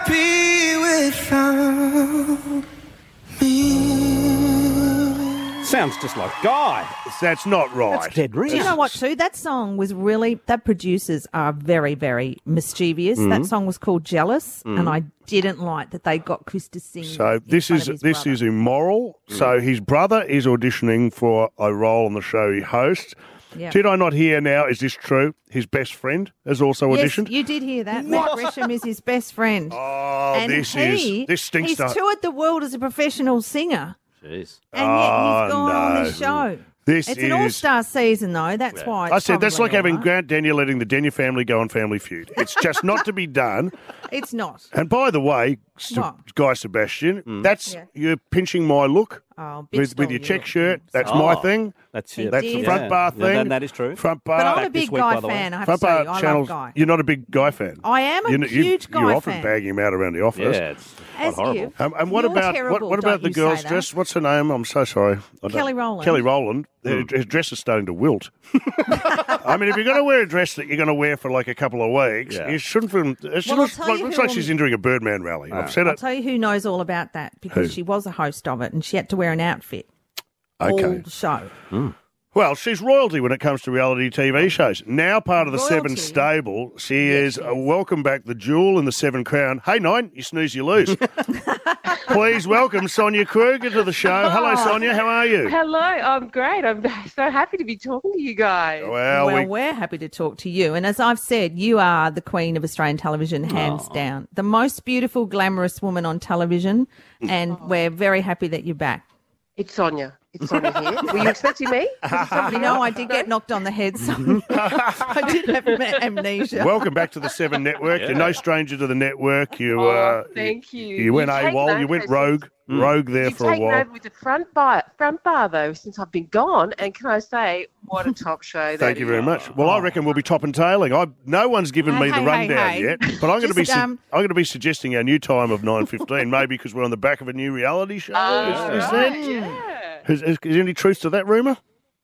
happy without me. sounds just like Guy. That's not right. That's dead rich. Do you know what, too? That song was really, that producers are very, very mischievous. Mm. That song was called Jealous, Mm. and I didn't like that they got Chris to sing. So in this front is of his this brother. is immoral. So his brother is auditioning for a role on the show he hosts. Yeah. Did I not hear now, is this true? His best friend has also Yes, auditioned? you did hear that. Matt Gresham is his best friend. Oh, and this he, is this stinks. He's to- toured the world as a professional singer, Jeez. and yet Oh, he's gone on no. this show. This it's is- an all-star season, though. That's why it's I said that's probably like having all right. Grant Daniel letting the Daniel family go on Family Feud. It's just not to be done. It's not. And by the way, S- What? Guy Sebastian, that's Yeah. you're pinching my look Oh, with, bitch with stole your you. check shirt. That's Oh, my thing. That's He it. That's the did. front Yeah. bar Yeah, thing. that- that is true. Front bar. But I'm a Back this big week, Guy by the way. fan, I have front to say. bar I love channels. Guy. You're not a big Guy fan. I am a you, you, huge Guy You're often fan. bagging him out around the office. Yeah, it's As quite horrible. you. Um, and what You're about what, terrible, what about don't the you girl's say that. dress? What's her name? I'm so sorry. I don't- Kelly Rowland. Kelly Rowland. Her, her dress is starting to wilt. I mean, if you're going to wear a dress that you're going to wear for like a couple of weeks, Yeah. you shouldn't. Film, it Well, I'll looks, tell like, you looks who like will- she's entering a Birdman rally. I've said I'll it. tell you who knows all about that because Who? she was a host of it and she had to wear an outfit Okay. all the show. Well, she's royalty when it comes to reality T V shows. Now part of the Seven Royalty. stable, she is a welcome back the jewel in the Seven Crown. Hey, Nine, you snooze, you lose. Please welcome Sonia Kruger to the show. Hello, Sonia. How are you? Hello, I'm great. I'm so happy to be talking to you guys. Well, well, we, we... are happy to talk to you. And as I've said, you are the queen of Australian television, hands down. The most beautiful, glamorous woman on television. And we're very happy that you're back. It's Sonia. It's Sonia here. Were you expecting me? You know, I did get knocked on the head, so I did have am- amnesia. welcome back to the Seven Network. You're no stranger to the network. You, Oh, uh, thank you. You, went You've taken AWOL. You over went since- rogue. Rogue there You've for a taken while. over with the front bar, front bar though, since I've been gone. And can I say, what a top show that Thank you is. very much. Well, I reckon we'll be top and tailing. I no one's given Hey, me the hey, rundown hey, hey. yet, but I'm going to be Just, su- um, I'm going to be suggesting our new time of nine fifteen, maybe because we're on the back of a new reality show. Oh, is, is right, there, yeah. is, is, is there any truth to that rumour?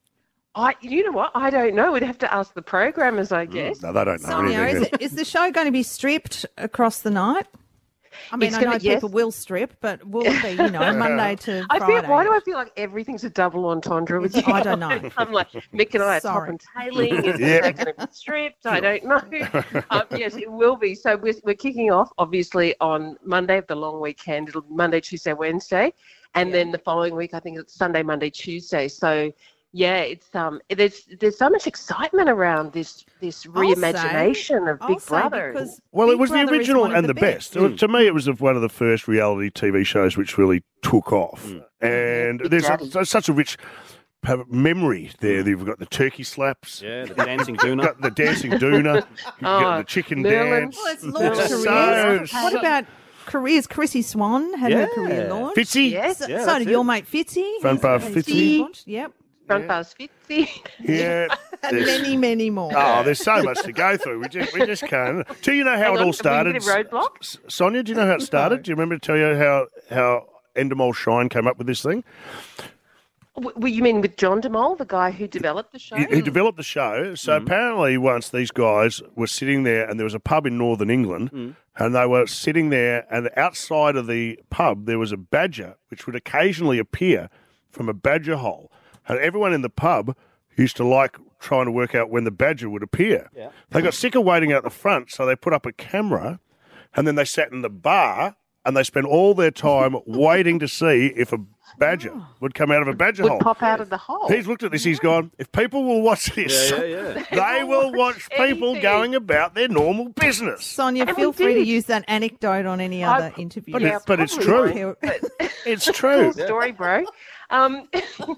I, you know what? I don't know. We'd have to ask the programmers, I guess. No, they don't know Sonia, anything. is, it, is the show going to be stripped across the night? I mean, It's I gonna- know yes. people will strip, but will it be, you know, Monday to I Friday? feel, why do I feel like everything's a double entendre with you? I don't know. I'm like, Mick and I are top Sorry. and tailing. Is Yeah. it going to be stripped? I don't know. um, yes, it will be. So we're, we're kicking off, obviously, on Monday of the long weekend. It'll be Monday, Tuesday, Wednesday. And then the following week, I think it's Sunday, Monday, Tuesday. So, yeah, it's um, there's there's so much excitement around this this I'll reimagination of I'll Big say Brother. because Well, Big it was the Brother is original one of and the best. To me, it was one of the first reality T V shows which really took off. And It there's does. a, such a rich uh, memory there. You've got the turkey slaps. Yeah, the dancing You've doona. got the dancing doona. You've got Oh, the chicken Merlin. dance. Well, it's launched So- careers. so- What about careers? Chrissy Swan had her Yeah. career launched. Fitzy? Yes. So, Yeah, so that's did it. your mate Fitzy. Front bar His- Fitzy. his launched, Yep. Front bar's fifty. Yeah. And There's- many, many more. Oh, there's so much to go through. We just, we just can't. Do you know how Hang it on, all started? Have we hit a roadblock? S- Sonia, do you know how it started? Do you remember to tell you how how Endemol Shine came up with this thing? W- you mean with John DeMol, the guy who developed the show? He, he developed the show. So apparently, once these guys were sitting there, and there was a pub in northern England, and they were sitting there, and outside of the pub there was a badger, which would occasionally appear from a badger hole, and everyone in the pub used to like trying to work out when the badger would appear. Yeah. They got sick of waiting out the front, so they put up a camera, and then they sat in the bar, and they spent all their time waiting to see if a badger would come out of a badger Would hole. pop out of the hole. He's looked at this, he's gone, if people will watch this, Yeah, yeah, yeah. they will watch people anything. going about their normal business. Sonia, And feel we free to did. use that anecdote on any I- other interview. But, Yeah, it, but it's probably true. won't. It's true. Cool story, bro. Um,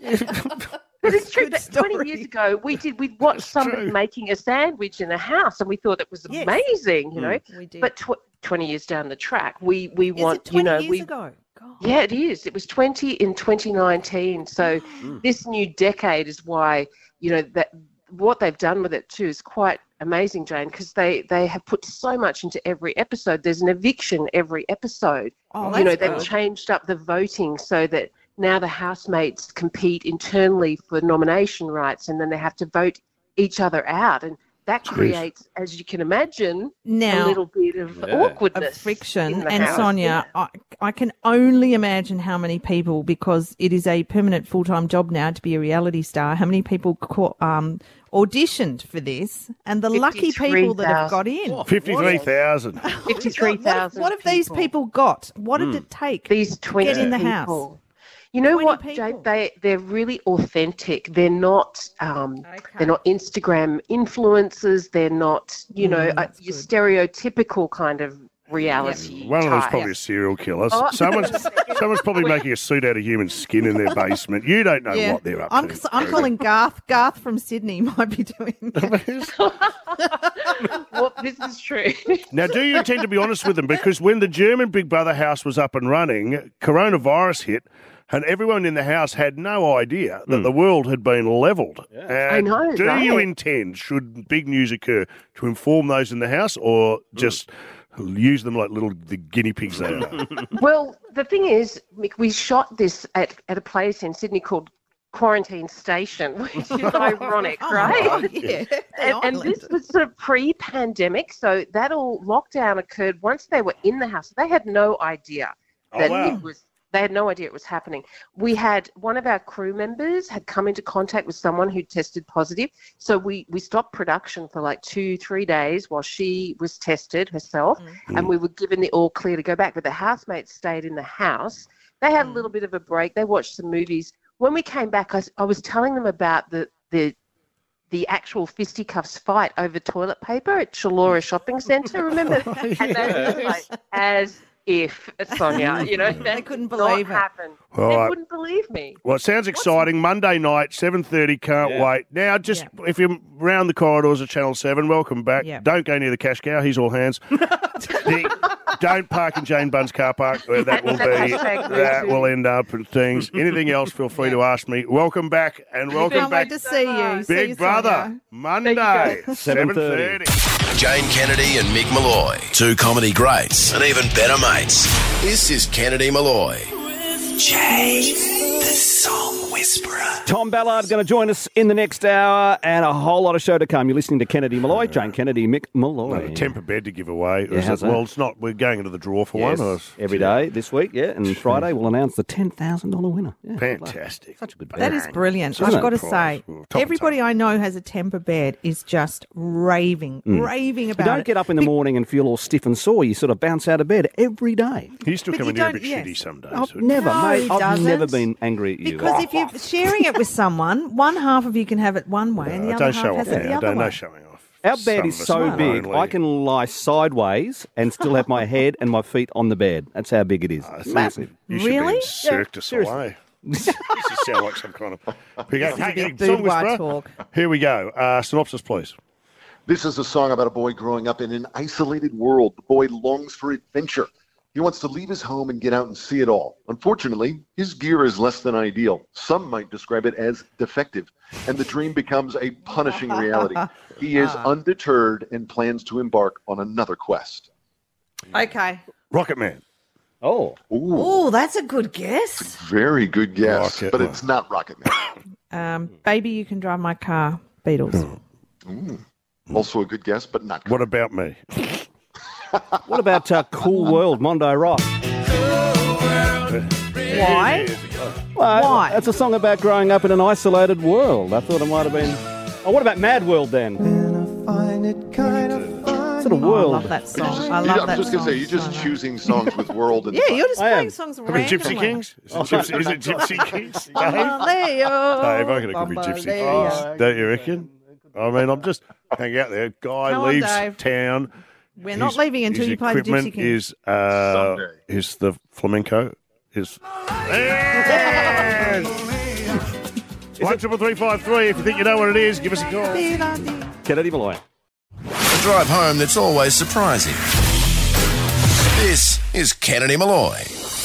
but it's true Good that story. twenty years ago we did we watched somebody true. making a sandwich in a house and we thought it was Yes. amazing, you know. We did. But tw- twenty years down the track, we we Is want it twenty you know years we ago? God. yeah it is. It was twenty in twenty nineteen. So this new decade is why you know that what they've done with it too is quite amazing, Jane, because they they have put so much into every episode. There's an eviction every episode. Oh, you know, that's they've good. changed up the voting so that now the housemates compete internally for nomination rights and then they have to vote each other out. And that creates, as you can imagine, Now- a little bit of Yeah. awkwardness. Of friction. in the And house. Sonia, I, I can only imagine how many people, because it is a permanent full-time job now to be a reality star, how many people co- um, auditioned for this, and the lucky people that have got in. fifty-three thousand. fifty-three thousand. What have these people got? What did it take These to twenty get in the people. house? You know twenty what, people. Jade? They they're really authentic. They're not um, they're not Instagram influencers. They're not you know Mm, uh, your stereotypical kind of reality. One of them's type. probably a serial killer. Oh. Someone's someone's probably making a suit out of human skin in their basement. You don't know Yeah. what they're up I'm, to. I'm calling Garth. Garth from Sydney might be doing that. Well, this is true. Now, do you intend to be honest with them? Because when the German Big Brother house was up and running, coronavirus hit, and everyone in the house had no idea that the world had been levelled. I know, Do right? you intend, should big news occur, to inform those in the house, or just use them like little the guinea pigs they are? Well, the thing is, Mick, we shot this at, at a place in Sydney called Quarantine Station, which is ironic, right? Oh, yeah. And, and this was sort of pre-pandemic, so that all lockdown occurred once they were in the house. They had no idea Oh, that wow. it was. They had no idea it was happening. We had one of our crew members had come into contact with someone who tested positive, so we we stopped production for like two, three days while she was tested herself, and we were given the all clear to go back. But the housemates stayed in the house. They had a little bit of a break. They watched some movies. When we came back, I, s- I was telling them about the the the actual fisticuffs fight over toilet paper at Chalora Shopping Centre. Remember? And they were like, as if, Sonia, you know, that They couldn't did believe not it. happen. All They right. wouldn't believe me. Well, it sounds exciting. Monday night, seven thirty, can't Yeah. wait. Now, just if you're round the corridors of Channel seven, welcome back. Yeah. Don't go near the cash cow. He's all hands. The- don't park in Jane Bunn's car park, where that will be. Hashtag me That too. will end up in things. Anything else, feel free to ask me. Welcome back, and welcome Can't back, wait to see you. See Big you, Brother, Sonia. Monday, seven seven thirty. thirty. Jane Kennedy and Mick Malloy, two comedy greats, and even better mates. This is Kennedy Malloy. Jane, the song whisperer. Tom Ballard going to join us in the next hour, and a whole lot of show to come. You're listening to Kennedy Malloy, Jane Kennedy, Mick Malloy. A temper bed to give away. Yeah, Is how's it- that? well, it's not. We're going into the draw for Yes, one. Or- every day this week, yeah, and Friday we'll announce the ten thousand dollars winner. Yeah, Fantastic. such a good That is brilliant. Isn't I've it? got to Prize. say, Well, top of everybody I know has a temper bed is just raving, raving You about don't it. get up in the morning and feel all stiff and sore. You sort of bounce out of bed every day. He's still But coming you here a don't- bit yes. shitty some days. I've wouldn't never, No, mate. he I've doesn't. never been angry at you. Because if you're sharing it with someone, one half of you can have it one way and the No, other don't half show has off. it the Yeah, other don't way. no showing off. Our Some bed of is us so are big, lonely. I can lie sideways and still have my head and my feet on the bed. That's how big it is. That's Massive. You should be Really? in Cirque du Yeah, seriously. Soleil. This is sound like some kind of. Here we go. Take it, Boudoir song whisperer. talk. Here we go. Uh, synopsis, please. This is a song about a boy growing up in an isolated world. The boy longs for adventure. He wants to leave his home and get out and see it all. Unfortunately, his gear is less than ideal. Some might describe it as defective, and the dream becomes a punishing reality. He is undeterred and plans to embark on another quest. Okay. Rocket Man. Oh. Ooh, Oh, that's a good guess. very good guess, Rocket but Man. it's not Rocket Man. Um, Baby, you can drive my car. Beatles. Ooh. Also a good guess, but not What about me? What about uh, Cool World, Mondo Rock? Why? Well, Why? That's a song about growing up in an isolated world. I thought it might have been. Oh, what about Mad World then? Sort of Oh, I world. love that song. You- I you- love I'm that just song. gonna say you're just so choosing songs with world and much. Yeah, you're just I playing am. songs I mean, randomly. Gypsy Kings? Is it Gypsy, is it Gypsy Kings? Dave? Bambaleo, Dave, I reckon it could be Gypsy Bambaleo. Kings. Don't you reckon? I mean, I'm just hanging out there. Guy Come on, leaves Dave. town. We're not His- leaving until his you play the equipment Gypsy Kings. is uh, Someday. is the flamenco. Is yes! One triple three five three. If you think you know what it is, give us a call. Kennedy Malloy. A drive home that's always surprising. This is Kennedy Malloy.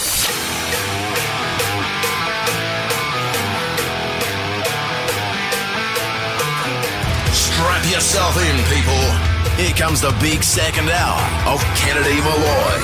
Strap yourself in, people. Here comes the big second hour of Kennedy Malloy.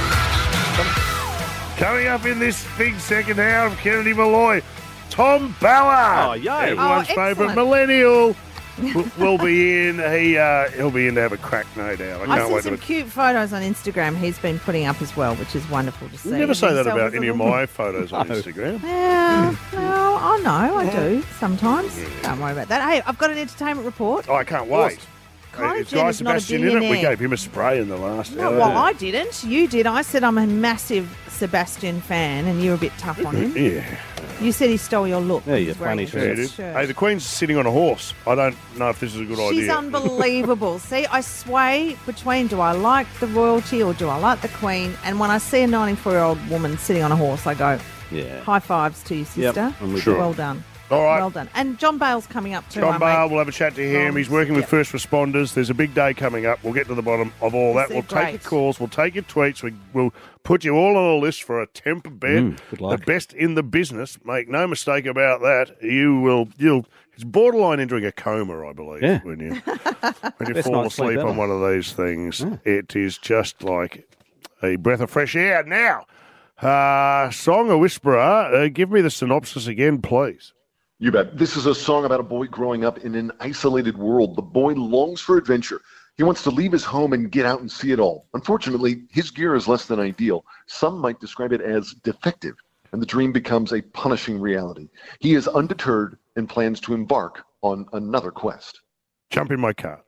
Coming up in this big second hour of Kennedy Malloy, Tom Ballard. Oh, yay. Everyone's Oh, favourite excellent. millennial. will, will be in. He uh, he'll be in to have a crack, no doubt. I I can't see wait some to. cute photos on Instagram he's been putting up as well, which is wonderful to see. You never say that Himself about as a any of little- my photos on Instagram. Yeah, well, I know, I do sometimes. Don't worry about that. Hey, I've got an entertainment report. Oh, I can't wait. Kylie It's Jenner's Guy not a Sebastian in it. We billionaire. gave him a spray in the last No, hour. well, I didn't. You did. I said I'm a massive Sebastian fan, and you were a bit tough on him. Yeah. You said he stole your look. Yeah, you're He's wearing funny, a sure. Yeah, short dude. shirt. Hey, the Queen's sitting on a horse. I don't know if this is a good She's idea. unbelievable. See, I sway between do I like the royalty or do I like the Queen? And when I see a ninety-four-year-old woman sitting on a horse, I go, Yeah. high fives to your Yep, sister. I'm with Sure. you. Well done. All right. Well done. And John Bale's coming up too. John my Bale, mate. we'll have a chat to him. He's working with Yep. first responders. There's a big day coming up. We'll get to the bottom of all that. They're We'll take great. your calls. We'll take your tweets. We, we'll put you all on a list for a temper bet. Mm, good the luck. best in the business. Make no mistake about that. You will. You'll. It's borderline entering a coma, I believe, Yeah. when you when you Best fall night's sleep asleep on ever. one of these things. It is just like a breath of fresh air. Now, uh, Song of Whisperer. Uh, give me the synopsis again, please. You bet. This is a song about a boy growing up in an isolated world. The boy longs for adventure. He wants to leave his home and get out and see it all. Unfortunately, his gear is less than ideal. Some might describe it as defective, and the dream becomes a punishing reality. He is undeterred and plans to embark on another quest. Jump in my car.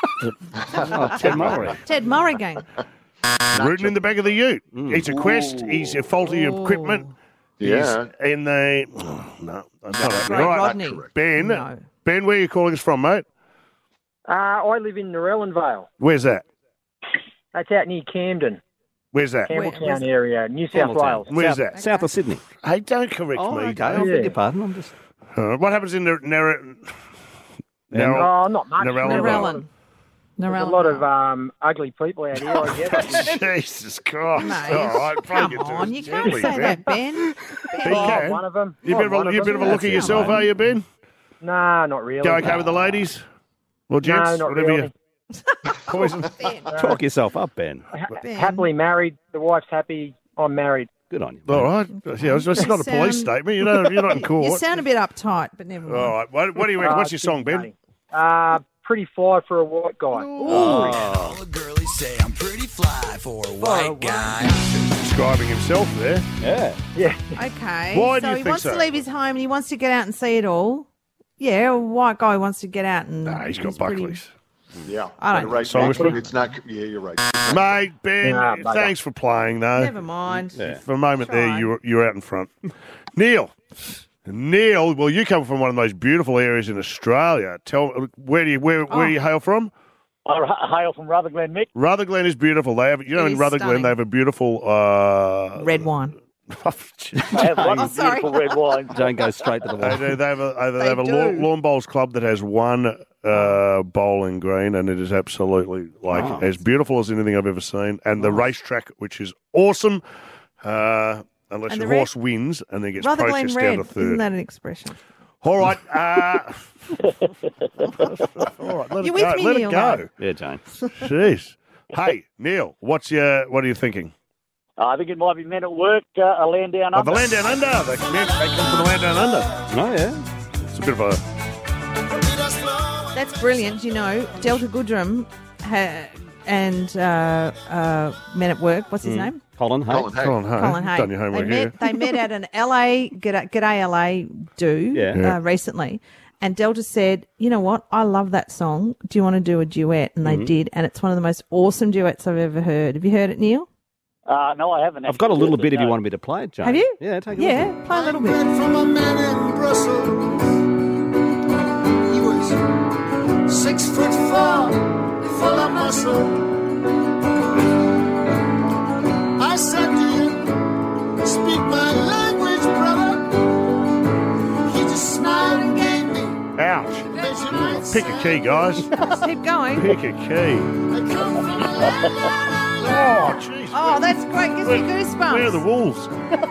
Oh, Ted Murray. Ted Murray game. Rooting in the back of the ute. It's a quest. He's a faulty Ooh. equipment. Yeah. He's in the. Oh, no, that's not happening. Right, All right, Rodney. Ben. No. Ben, where are you calling us from, mate? Uh, I live in Narellan Vale. Where's that? That's out near Camden, Where's that? Campbelltown area, New South Campbelltown. Wales. Where's South, that? South of Sydney. Hey, don't correct Oh, me, okay. Dave. I beg Yeah. your pardon. I'm just. Uh, what happens in the Narra- Narra- Oh, not much. Narellan There's a lot Vale? of- Narellan. There's a Narellan. lot of um, ugly people out here, I guess. Jesus Christ. Mate, All right, break come it to on, us you can't gently, say Ben. that, Ben. You Oh, can. one of them. You Oh, a bit of one a, of you a bit of a them. look at yourself, are you, Ben? Nah, not really. Go okay with the ladies? Well, gents, No, not whatever really. you. Poison. Talk yourself up, Ben. Ha- Ben. happily married. The wife's happy. I'm married. Good on you. All right. Yeah, it's it's not a police Sound- statement. You know, you're not in You court. sound a bit uptight, but never mind. All right. What, what do you reckon? Uh, What's your it's song, Ben? funny. Uh, pretty fly for a white guy. All the girlies say I'm pretty fly for a white guy. Describing himself there. Yeah. Yeah. Okay. Why do so you he think wants so? to leave his home and he wants to get out and see it all. Yeah, a white guy wants to get out and. Nah, he's got pretty- Buckleys. Yeah. I don't You're know. right. Song It's, whisperer? it's not. Yeah, you're right. Mate, Ben, Nah, bugger. thanks for playing, though. Never mind. Yeah. For a moment there, Try. you were, you were out in front. Neil. Neil, well, you come from one of the most beautiful areas in Australia. Tell where do you where where Oh. do you hail from? I hail from Rutherglen, Mick. Rutherglen is beautiful. They have, you know, It in is Rutherglen stunning. they have a beautiful. Uh, Red wine. I have one Oh, sorry. beautiful red wine. Don't go straight to the They, wall. do, they have a, they They have a do. lawn, lawn bowls club that has one uh, bowling green, and it is absolutely like Wow. as beautiful as anything I've ever seen. And the racetrack, which is awesome, uh, unless And your the horse wins and then gets Rutherglen processed Red. down to Isn't third. that an expression? All right, uh, all right, let You it with go. me, let Neil, it go. though? Yeah, Jane. Jeez. Hey, Neil, what's your what are you thinking? I think it might be Men at Work, uh, a land down Oh, under. the land down under. They come, in, they come from the land down under. Oh, yeah. It's a bit of a. That's brilliant. You know, Delta Goodrum ha- and uh, uh, Men at Work. What's his Mm. name? Colin Hay. Colin Hay. Colin Hay. Colin Hay. Done your they homework met. here. They met at an L A G'day, G'day L A do Yeah. uh, Yeah. recently, and Delta said, "You know what? I love that song. Do you want to do a duet?" And they Mhm. did, and it's one of the most awesome duets I've ever heard. Have you heard it, Neil? Uh, no, I haven't. I've got a actually little heard bit it, if you no. wanted me to play it, Jane. Have you? Yeah, take a Yeah, listen. play a little bit. From a man in Brussels. He was six foot four, full of muscle. I said to him, speak my language, brother. He just smiled and gave me. Ouch. Measure my Pick a key, guys. Keep going. Pick a key. I come from a land Oh, jeez. Oh, that's great. Gives me goosebumps. Where are the wolves?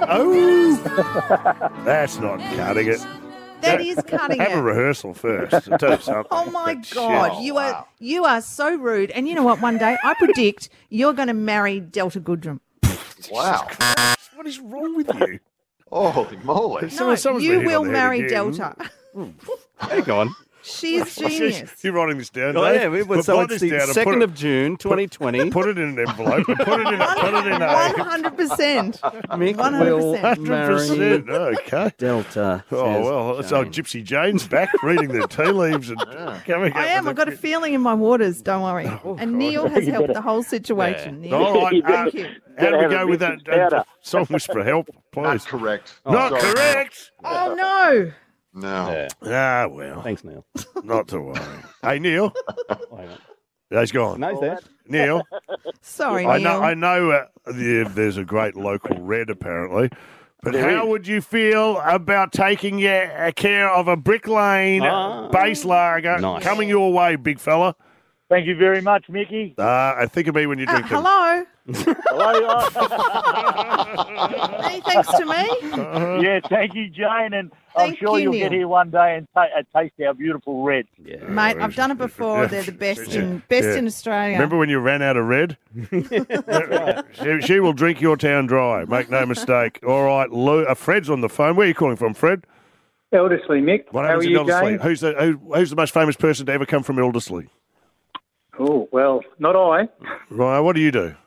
Oh, that's not cutting it. That is cutting Have it. a rehearsal first. I'll tell you something. Oh my But God, shit. you are you are so rude. And you know what? One day I predict you're going to marry Delta Goodrum. Wow. What is wrong with you? Oh, holy moly. Someone- No, someone's you been hit will on the head marry again. Delta. Hang on. She's genius. You're writing this down, Oh, Dave. yeah, we- But so write it's this the down and second put it- of June, twenty twenty. Put it in an envelope and put it in a, put it in a... one hundred percent. Mick one hundred will percent. marry Okay. Delta. Oh, says well, it's Jane. old Gypsy Jane's back reading the tea leaves and coming I up am. with I've got a feeling in my waters. Don't worry. and Neil has helped the whole situation. Neil. All right. Thank uh, you. How do we have go a with that message uh, powder. song whisperer? Help, please. Not correct. Not Sorry. correct. Oh no. No. Ah, well. Thanks, Neil. Not to worry. Hey, Neil. Oh, hang on. He's gone. No, he's there. Neil. Sorry, I Neil. know. I know. Uh, the, there's a great local red apparently. But There how is. would you feel about taking your, uh, care of a Brick Lane Ah. base lager Nice. coming your way, big fella? Thank you very much, Mickey. Uh, and think of me when you Uh, drink them. hello. Hello. Any thanks to me? Yeah, thank you, Jane, and I'm Thank sure you, you'll Neil. get here one day and ta- uh, taste our beautiful red. Yeah. Mate, I've done it before. They're the best in best Yeah. in Australia. Remember when you ran out of red? she, she will drink your town dry. Make no mistake. All right, Lou, uh, Fred's on the phone. Where are you calling from, Fred? Elderslie, Mick. What How are happens in you, Elderslie? Jane? Who's the who, who's the most famous person to ever come from Elderslie? Oh, well, not I. Right, what do you do?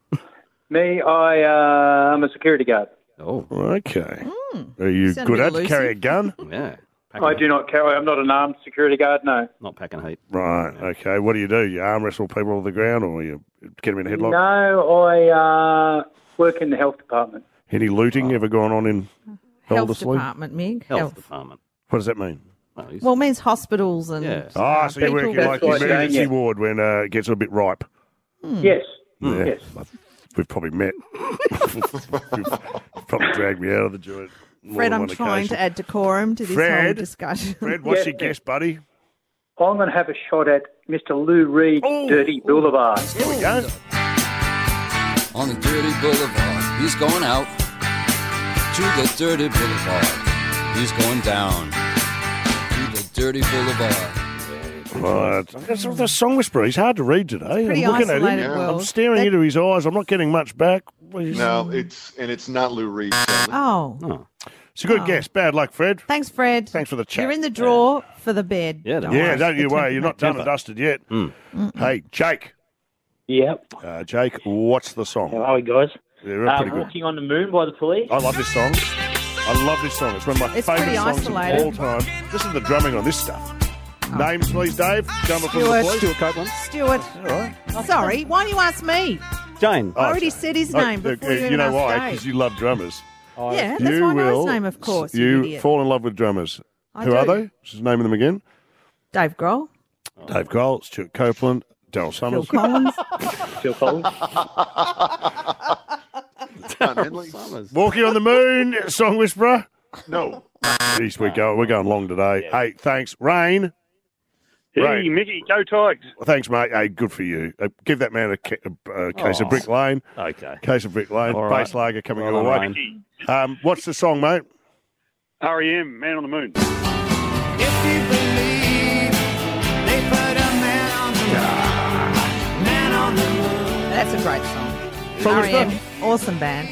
Me, I, uh, I'm a security guard. Oh, Okay. Mm. Are you Sound a good bit at to carry a elusive. gun? yeah. Packing I heat. do not carry, I'm not an armed security guard, no. Not packing heat. Right. Okay. What do you do? You arm wrestle people to the ground, or you get them in a headlock? No, I uh, work in the health department. Any looting ever gone on in Health Elderslie? department, Mig. Health, Health. department. What does that mean? Oh, he's- Well, it means hospitals and Yeah. Ah, so you're people- working like the That's right, emergency yeah. ward when uh, it gets a bit ripe. Yes, Yeah. yes. We've probably met. You've probably dragged me out of the joint. more Fred, than I'm one trying occasion. to add decorum to this whole Fred? discussion. Fred, what's Yes, your guess, buddy? I'm going to have a shot at Mister Lou Reed, Oh. Dirty Boulevard. Here we go. On the dirty boulevard, he's going out. To the dirty boulevard, he's going down. To the dirty boulevard. Right. That's the song whisperer. He's hard to read today. Pretty I'm looking at him. isolated I'm world. staring That- into his eyes. I'm not getting much back. No, it's and it's not Lou Reed. sadly. Oh, Oh. It's a good Oh. guess. Bad luck, Fred. thanks, Fred. Thanks for the chat. You're in the draw for the bed. Yeah, don't Yeah, worry. don't you The worry. You're not done temper. and dusted yet. Hey, Jake. Yep. Uh, Jake, what's the song? How are we, guys? Yeah, we're Uh, pretty good. Walking on the Moon by the Police. I love this song. I love this song. It's one of my It's favourite pretty songs isolated. of all time. Listen to the drumming on this stuff. Oh. Names, please, Dave. Jumper from the Stuart. police. Stuart Copeland. Stuart. All right. Sorry, why do you ask me? Jane. I already said his Oh, name uh, before you you even know asked why? Dave. Because you love drummers. Yeah, that's you why I know will, his name, of course. You, You idiot. fall in love with drummers. I Who do. are they? What's his name of them again? Dave Grohl, Dave Grohl, Stuart Copeland, Daryl Phil Summers. Collins. Phil Collins. John Henley. Walking on the Moon, song whisperer. No. Jeez, we go. We're going long today. Hey, thanks, Rain. Hey, Right. Mickey, go Tigers. Well, thanks, mate. Hey, good for you. Uh, give that man a, ca- a, a case Oh. of Brick Lane. Okay. Case of Brick Lane. All right. Base lager coming Well your done, way. Rain. Um, what's the song, mate? R E M, Man on the Moon. If you believe they put a man on the moon, man on the moon. That's a great song. Song R E M, whisperer. awesome band.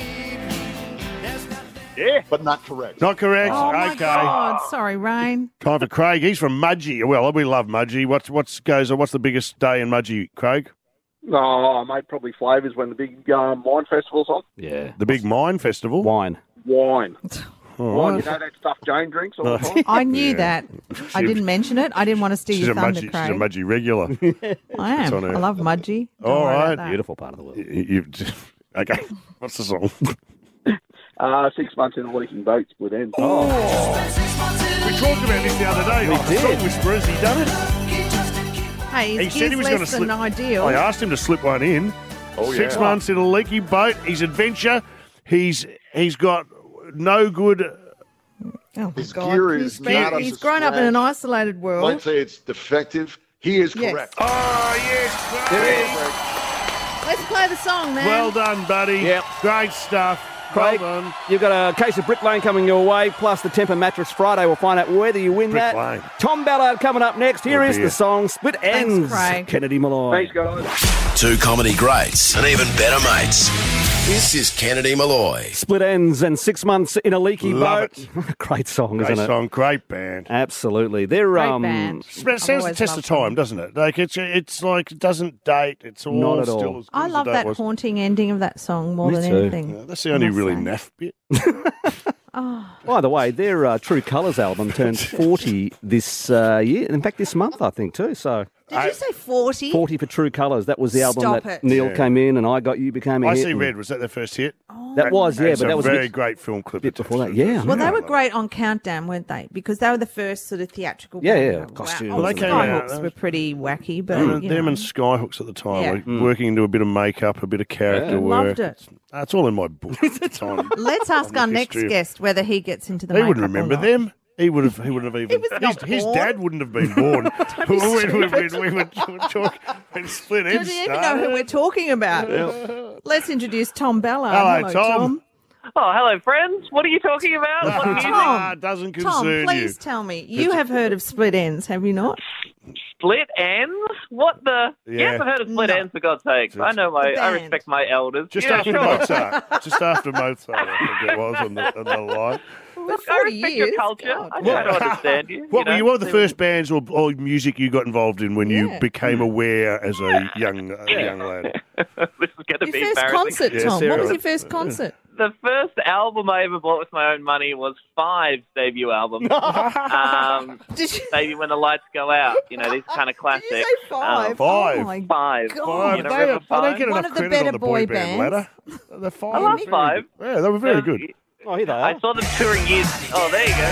Yeah. But not correct. Not correct. Oh my okay. God! Sorry, Rain. Time for Craig. He's from Mudgee. Well, we love Mudgee. What's what's goes? What's the biggest day in Mudgee, Craig? Oh, mate, probably flavours when the big um, wine festival's on. Yeah. The big Mine Festival. Wine. Wine. All Wine, right. you know that stuff Jane drinks all the time? I knew Yeah. that. I didn't mention it. I didn't want to steal She's your a thunder, Mudgee. Craig. She's a Mudgee regular. I It's am. on her. I love Mudgee. Don't All worry about right. that. Beautiful part of the world. You, you, okay. What's the song? Uh, six months in a leaking boat split end. Oh. We talked about this the other day. We Oh, did. Song Whisperers, he done it. Hey, He his said he gear's was going to less slip. than ideal. I asked him to slip one in. Oh, yeah. Six months in a leaky boat. He's adventure. He's he's got no good. Oh my His God. gear he's is been- not up he's to grown up in an scratch. isolated Might world. say it's defective. He is Yes. correct. Oh yes, Craig. Let's play the song, man. Well done, buddy. Yep. Great stuff. Craig, Well done. you've got a case of Brick Lane coming your way, plus the Temper Mattress Friday. We'll find out whether you win Brick that. Lane. Tom Ballard coming up next. Here Good is beer. the song Split Ends. Craig. Kennedy Malloy. Thanks, guys. Two comedy greats and even better mates. This is Kennedy Malloy. Split Ends and Six Months in a Leaky Love Boat. Great song, Great isn't it? song, great band. Absolutely. They're Great um, band. But it stands the always test of loved time, them. doesn't it? Like it's it's like it doesn't date. It's all Not at still all. as good I as love the date that was. haunting ending of that song more Me than too. anything. Yeah, that's the only I must really say. naff bit. Oh, By the way, their uh, True Colours album turns forty this uh, year. In fact, this month, I think, too. So did you say forty? forty for True Colours. That was the album Stop that it. Neil Yeah. came in and I Got You became a I hit. See and Red. Was that their first hit? That was, yeah, It's but a that was a very bit, great film clip. bit before that. Yeah. Well, they Yeah. were great on Countdown, weren't they? Because they were the first sort of theatrical. Yeah, band. yeah, Wow. costumes Oh, Well, they the came out- Skyhooks were pretty wacky, but Them, and- you them know. and Skyhooks at the time Yeah. were Mm. working into a bit of makeup, a bit of character Yeah. work. Loved it. That's all in my book at the time. Let's ask On the our next history of- guest whether he gets into the He makeup wouldn't or remember not. them. He would have. He wouldn't have even. was his, not his born. dad wouldn't have been born. be when, when, when, stupid. we would talk when Split Do Ends you even know who we're talking about? Let's introduce Tom Ballard. Hello, Tom. Oh, hello, friends. What are you talking about? What music? Ah, doesn't concern Tom, you. please tell me. You have heard of Split Ends, have you not? Split Ends? What the? Yeah. Yes, I've heard of Split No. Ends, for God's sake. I know my, The I band. respect my elders. Just yeah, after sure. Mozart. Just after Mozart, I think it was on the, on the line. Look, I respect your culture. I try to understand you. What you were you? know? What were the first bands or, or music you got involved in when you Yeah. became aware as a young a young lad? This is going to Your be first embarrassing. concert, Yeah, Tom. Sarah. What was your first concert? The first album I ever bought with my own money was Five's debut album. um, Did you, Maybe When the Lights Go Out. You know, these kind of did classics. you say five? Um, Five. Oh my Five. God. You know, they, River they don't Five? get One enough of the credit better on the boy, boy band bands. ladder. The five. I love very Five. good. Yeah, they were very They're- good. Oh, here they I are. saw them touring years. Oh, there you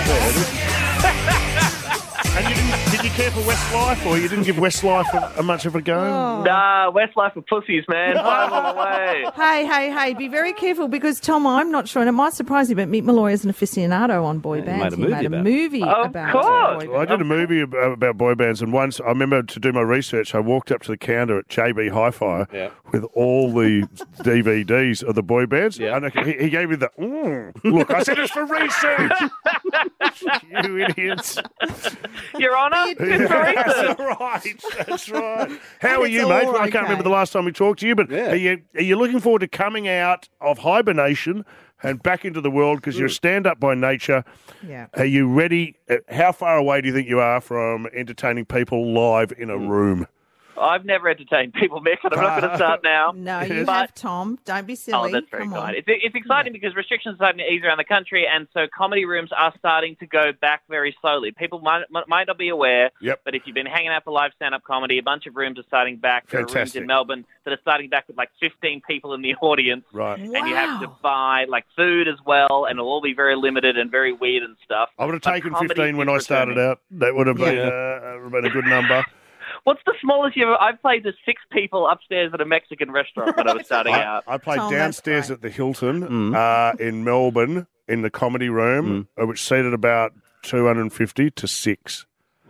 go. And you didn't, did you care for Westlife, or you didn't give Westlife a, a much of a go? Oh. Nah, Westlife are pussies, man. Fire them all away. Hey, hey, hey, be very careful because, Tom, I'm not sure, and it might surprise you, but Mick Malloy is an aficionado on boy Yeah, he bands. made a movie he made a about it. movie Of about course. boy Well, I did a movie about, about boy bands, and once I remember to do my research, I walked up to the counter at J B Hi-Fi Yeah. with all the D V Ds of the boy bands, Yeah. and I, he, he gave me the mm, look. I said it's for research. You idiots! Your Honour, good for research. That's right. That's right. How And are it's you, all mate? Well, I okay. can't remember the last time we talked to you, but Yeah. are you are you looking forward to coming out of hibernation and back into the world because you're a stand-up by nature? Yeah. Are you ready? Uh, How far away do you think you are from entertaining people live in a room? I've never entertained people, Mick, and I'm not going to start now. No, you But- have, Tom. Don't be silly. Oh, that's very Come on. kind. It's, it's exciting because restrictions are starting to ease around the country, and so comedy rooms are starting to go back very slowly. People might might not be aware, Yep. but if you've been hanging out for live stand-up comedy, a bunch of rooms are starting back. There are rooms Fantastic. in Melbourne that are starting back with like fifteen people in the audience, Right. and you have to Wow. buy like food as well, and it'll all be very limited and very weird and stuff. I would have But taken comedy fifteen when I is started returning. out. That would have been, Yeah. uh, would have been a good number. What's the smallest you ever? I've played to six people upstairs at a Mexican restaurant when I was starting I, out. I played Tom, that's downstairs great. at the Hilton Mm. uh, in Melbourne in the comedy room, uh, which seated about two hundred fifty to six.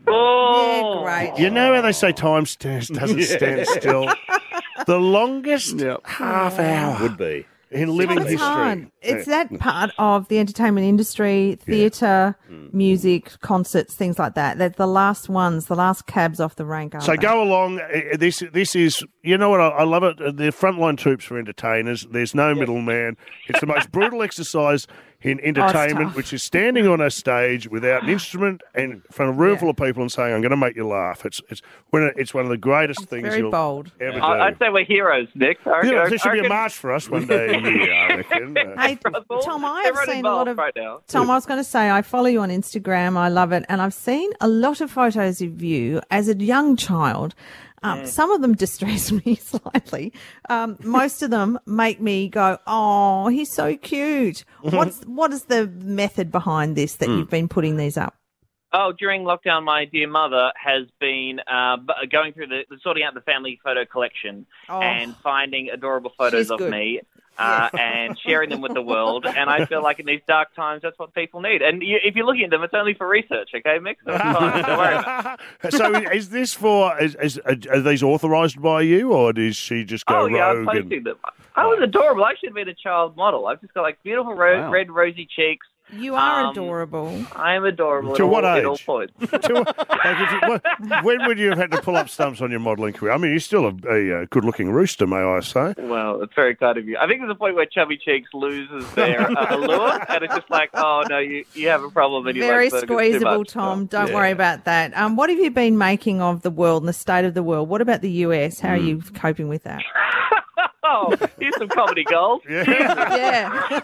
Oh, Yeah, great. You know how they say time stands, doesn't Yeah. stand still? The longest Yep. half hour Would be. in living It's history. hard. It's that part of the entertainment industry, theatre, Mm. music, concerts, things like that. They're the last ones, the last cabs off the rank. Aren't So they? go along. uh, This this is, you know what, I, I love it. Uh, They're frontline troops for entertainers. There's no middleman. It's the most brutal exercise in entertainment, tough. which is standing on a stage without an instrument and in front of a room Yeah. full of people and saying, "I'm going to make you laugh." It's it's when it, it's one of the greatest things very you'll bold. ever do. I, I'd say we're heroes, Nick. I reckon, Yeah, there should I be a reckon- march for us one day a year, I reckon. Uh, Hey, Russell, Tom, I have everyone seen a lot involved of. right now. Tom, I was going to say, I follow you on Instagram. I love it. And I've seen a lot of photos of you as a young child. Um, Some of them distress me slightly. Um, most of them make me go, oh, he's so cute. What's What is the method behind this that you've been putting these up? Oh, during lockdown, my dear mother has been uh, b- going through the sorting out the family photo collection Oh. and finding adorable photos She's of good. me uh, and sharing them with the world. And I feel like in these dark times, that's what people need. And you, if you're looking at them, it's only for research, okay, Mick? So it's fine. Don't worry about it. so is this for? Is, is are these authorised by you, or does she just go Oh, yeah, I'm rogue? posting and, them. I was adorable. I should have been a child model. I've just got like beautiful ro- Wow. red, rosy cheeks. You are Um, adorable. I am adorable To at, what all, at all age? points. Like if you, what- when would you have had to pull up stumps on your modelling career? I mean, you're still a, a, uh good-looking rooster, may I say? Well, it's very kind of you. I think there's a point where Chubby Cheeks loses their uh, allure, and it's just like, oh, no, you, you have a problem and you Very like burgers too squeezable, much. Tom. So, Don't yeah. worry about that. Um, what have you been making of the world and the state of the world? What about the U S? How are Hmm. you coping with that? Oh, here's some comedy gold. Yeah.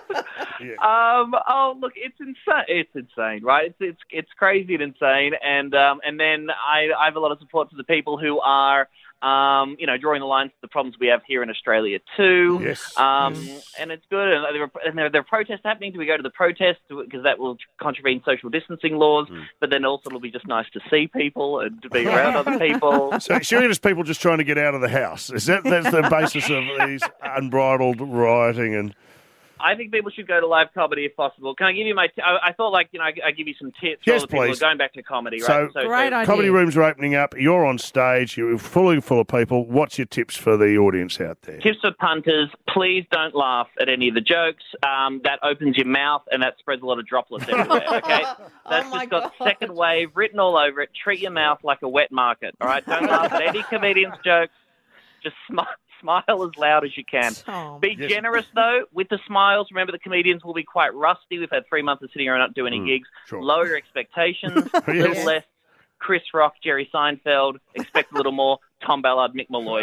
Um, oh, look, it's insane. It's insane, right? It's it's it's crazy and insane. And um, and then I, I have a lot of support for the people who are, um, you know, drawing the lines to the problems we have here in Australia too. Yes. Um, and it's good. And there are, and there, there are protests happening. Do we go to the protests because that will contravene social distancing laws? But then also it'll be just nice to see people and to be around other people. So surely it's people just trying to get out of the house. Is that that's the basis of these unbridled rioting and... I think people should go to live comedy if possible. Can I give you my? T- I, I thought like you know I, I give you some tips for Yes, all the people who please. are going back to comedy. So, Right? comedy rooms are opening up. You're on stage. You're fully full of people. What's your tips for the audience out there? Tips for punters: please don't laugh at any of the jokes. Um, that opens your mouth and that spreads a lot of droplets everywhere. Okay, that's just got second wave written all over it. Treat your mouth like a wet market. All right, don't laugh at any comedian's jokes. Just smile. Smile as loud as you can. Tom. Be Yes. generous, though, with the smiles. Remember, the comedians will be quite rusty. We've had three months of sitting around not doing any gigs. sure. Lower your expectations. A little Yes. less Chris Rock, Jerry Seinfeld. Expect a little more Tom Ballard, Mick Malloy.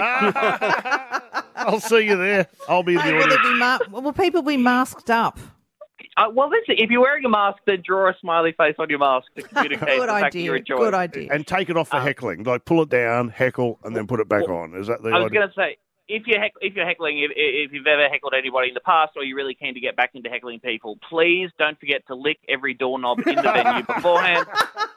I'll see you there. I'll be in the Hey, will, audience. there be ma- will people be masked up? Uh, well, listen, if you're wearing a mask, then draw a smiley face on your mask to communicate Good the fact that idea, you're enjoying good it. idea. And take it off for heckling. Like, pull it down, heckle, and then put it back on. Is that the I was idea? going to say, if you're, heck- if you're heckling, if, if you've ever heckled anybody in the past or you're really keen to get back into heckling people, please don't forget to lick every doorknob in the venue beforehand.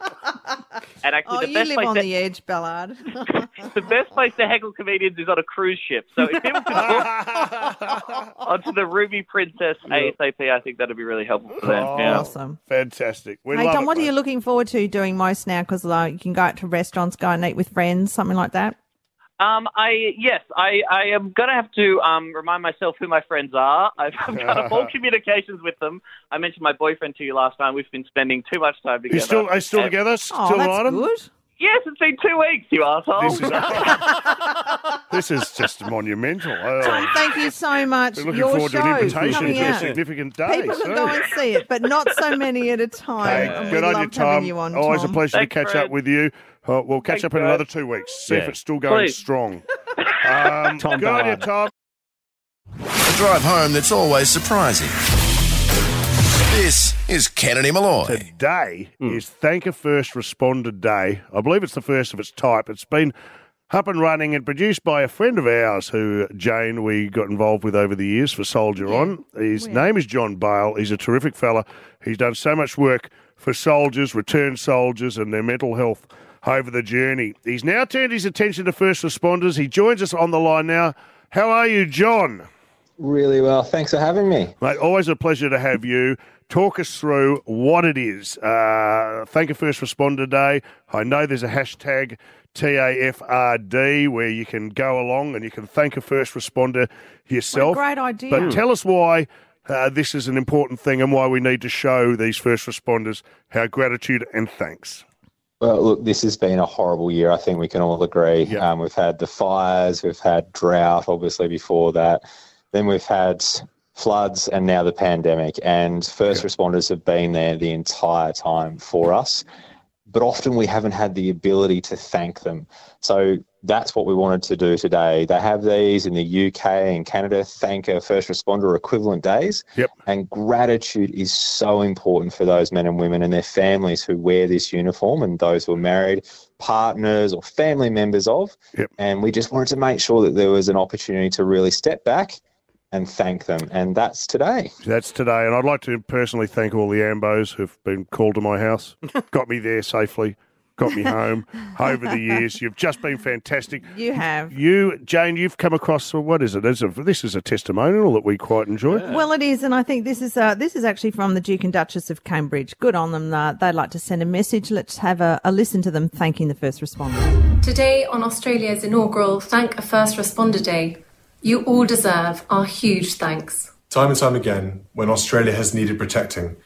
And actually, Oh, the you best live place on to, the edge, Ballard. the best place to heckle comedians is on a cruise ship. So if people could book onto the Ruby Princess ASAP, I think that'd be really helpful for them. Oh, Yeah. Awesome. Fantastic. We hey, love Tom, it, what are mate. you looking forward to doing most now? Because like, you can go out to restaurants, go and eat with friends, something like that. Um, I yes, I, I am gonna have to um, remind myself who my friends are. I've, I've got all communications with them. I mentioned my boyfriend to you last time. We've been spending too much time together. You still, are you still And- together? Still an item? Yes, it's been two weeks, you asshole. This is, this is just monumental. Oh. Tom, thank you so much. We're looking Your forward to an show invitation coming to a out. significant day. People can so. go and see it, but not so many at a time. Hey, and good we on loved you, Tom. having you on, Always Tom. a pleasure Thanks, to catch Fred. up with you. Uh, we'll catch Thanks, up in Fred. another two weeks. See if Yeah. it's still going Please. strong. Um, Tom good on you, Ballard. Tom. A drive home that's always surprising. This is Kennedy Malloy. Today Hmm. is Thank a First Responder Day. I believe it's the first of its type. It's been up and running and produced by a friend of ours who, Jane, we got involved with over the years for Soldier On. His name is John Bale. He's a terrific fella. He's done so much work for soldiers, returned soldiers, and their mental health over the journey. He's now turned his attention to first responders. He joins us on the line now. How are you, John? Really well. Thanks for having me. Mate, always a pleasure to have you. Talk us through what it is. Uh, Thank a First Responder Day. I know there's a hashtag T A F R D where you can go along and you can thank a first responder yourself. What a great idea. But tell us why uh, this is an important thing and why we need to show these first responders our gratitude and thanks. Well, look, this has been a horrible year. I think we can all agree. Um, we've had the fires, we've had drought, obviously, before that. Then we've had floods and now the pandemic. And first responders have been there the entire time for us. But often we haven't had the ability to thank them. So that's what we wanted to do today. They have these in the U K and Canada, thank a first responder equivalent days. Yep. And gratitude is so important for those men and women and their families who wear this uniform and those who are married, partners or family members of. Yep. And we just wanted to make sure that there was an opportunity to really step back and thank them. And that's today. That's today. And I'd like to personally thank all the Ambos who've been called to my house, got me there safely, got me home over the years. You've just been fantastic. You have. You, Jane, you've come across, well, what is it? It's a, this is a testimonial that we quite enjoy. Well, it is, and I think this is uh, this is actually from the Duke and Duchess of Cambridge. Good on them. Uh, they'd like to send a message. Let's have a, a listen to them thanking the first responders. Today, on Australia's inaugural Thank a First Responder Day, you all deserve our huge thanks. Time and time again, when Australia has needed protecting,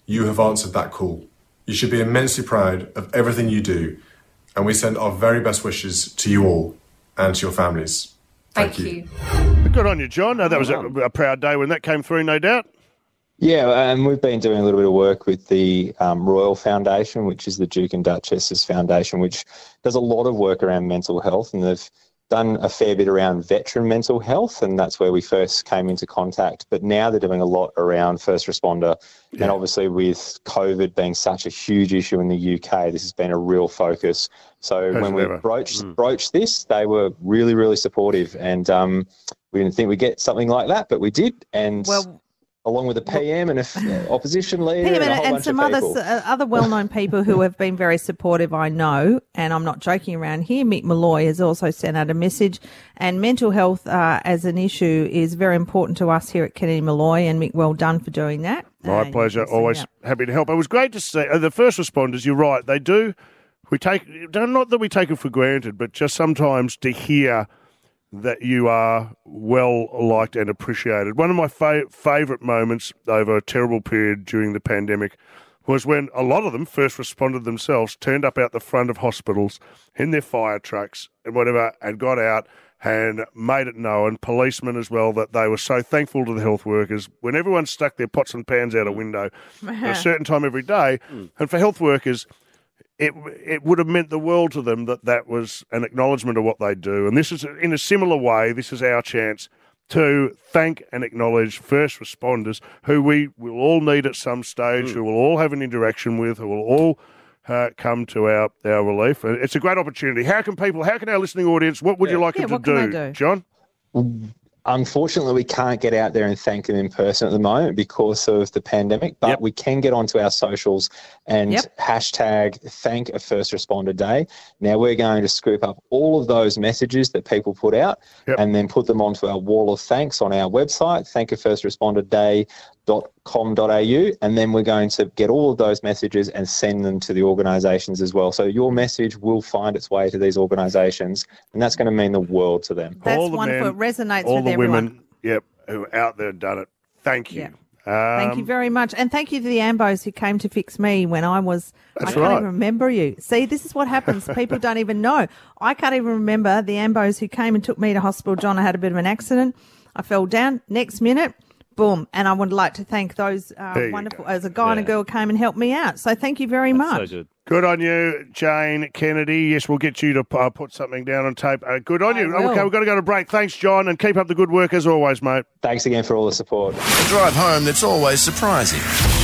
you have answered that call. You should be immensely proud of everything you do, and we send our very best wishes to you all and to your families. Thank, Thank you. you. Good on you, John. No, that was a, a proud day when that came through, no doubt. Yeah, and we've been doing a little bit of work with the um, Royal Foundation, which is the Duke and Duchess's Foundation, which does a lot of work around mental health, and they've done a fair bit around veteran mental health, and that's where we first came into contact. But now they're doing a lot around first responder, yeah. and obviously with COVID being such a huge issue in the U K, this has been a real focus. So Has when we never. broached Mm. broached this, they were really, really supportive, and um, we didn't think we'd get something like that, but we did, and Well, along with the P M and a f- opposition leader P M and, a and, whole and bunch some of other people. uh, other well-known people who have been very supportive, I know, and I'm not joking around here. Mick Malloy has also sent out a message, and mental health uh, as an issue is very important to us here at Kennedy Malloy, and Mick, well done for doing that. My Uh, pleasure. you can see Always that. happy to help. It was great to see uh, the first responders. You're right. They do. We take not that we take it for granted, but just sometimes to hear that you are well liked and appreciated. One of my fa- favourite moments over a terrible period during the pandemic was when a lot of them, first responded themselves, turned up out the front of hospitals in their fire trucks and whatever, and got out and made it known, policemen as well, that they were so thankful to the health workers. When everyone stuck their pots and pans out a window at a certain time every day, and for health workers, it it would have meant the world to them that that was an acknowledgement of what they do. And this is, in a similar way, this is our chance to thank and acknowledge first responders who we will all need at some stage, who will all have an interaction with, who will all uh, come to our, our relief. And it's a great opportunity. How can people, how can our listening audience, what would you like Yeah, them to what can do, they do? John? Unfortunately, we can't get out there and thank them in person at the moment because of the pandemic, but Yep. we can get onto our socials and Yep. hashtag thank a first responder day. Now we're going to scoop up all of those messages that people put out Yep. and then put them onto our wall of thanks on our website, thank a first responder day dot com dot a u, and then we're going to get all of those messages and send them to the organisations as well. So your message will find its way to these organisations, and that's going to mean the world to them. That's all the wonderful. men, It resonates all with the everyone. women, yep, who are out there and done it. Thank you. Yeah. Um, Thank you very much. And thank you to the Ambos who came to fix me when I was, I That's can't right. even remember you. See, this is what happens. People don't even know. I can't even remember the Ambos who came and took me to hospital. John, I had a bit of an accident. I fell down. Next minute, boom. And I would like to thank those uh, There you wonderful, go. as a guy and a girl came and helped me out. So thank you very much. So good. Good on you, Jane Kennedy. Yes, we'll get you to uh, put something down on tape. Uh, good on I you. will. Okay, we've got to go to break. Thanks, John, and keep up the good work as always, mate. Thanks again for all the support. A drive home that's always surprising.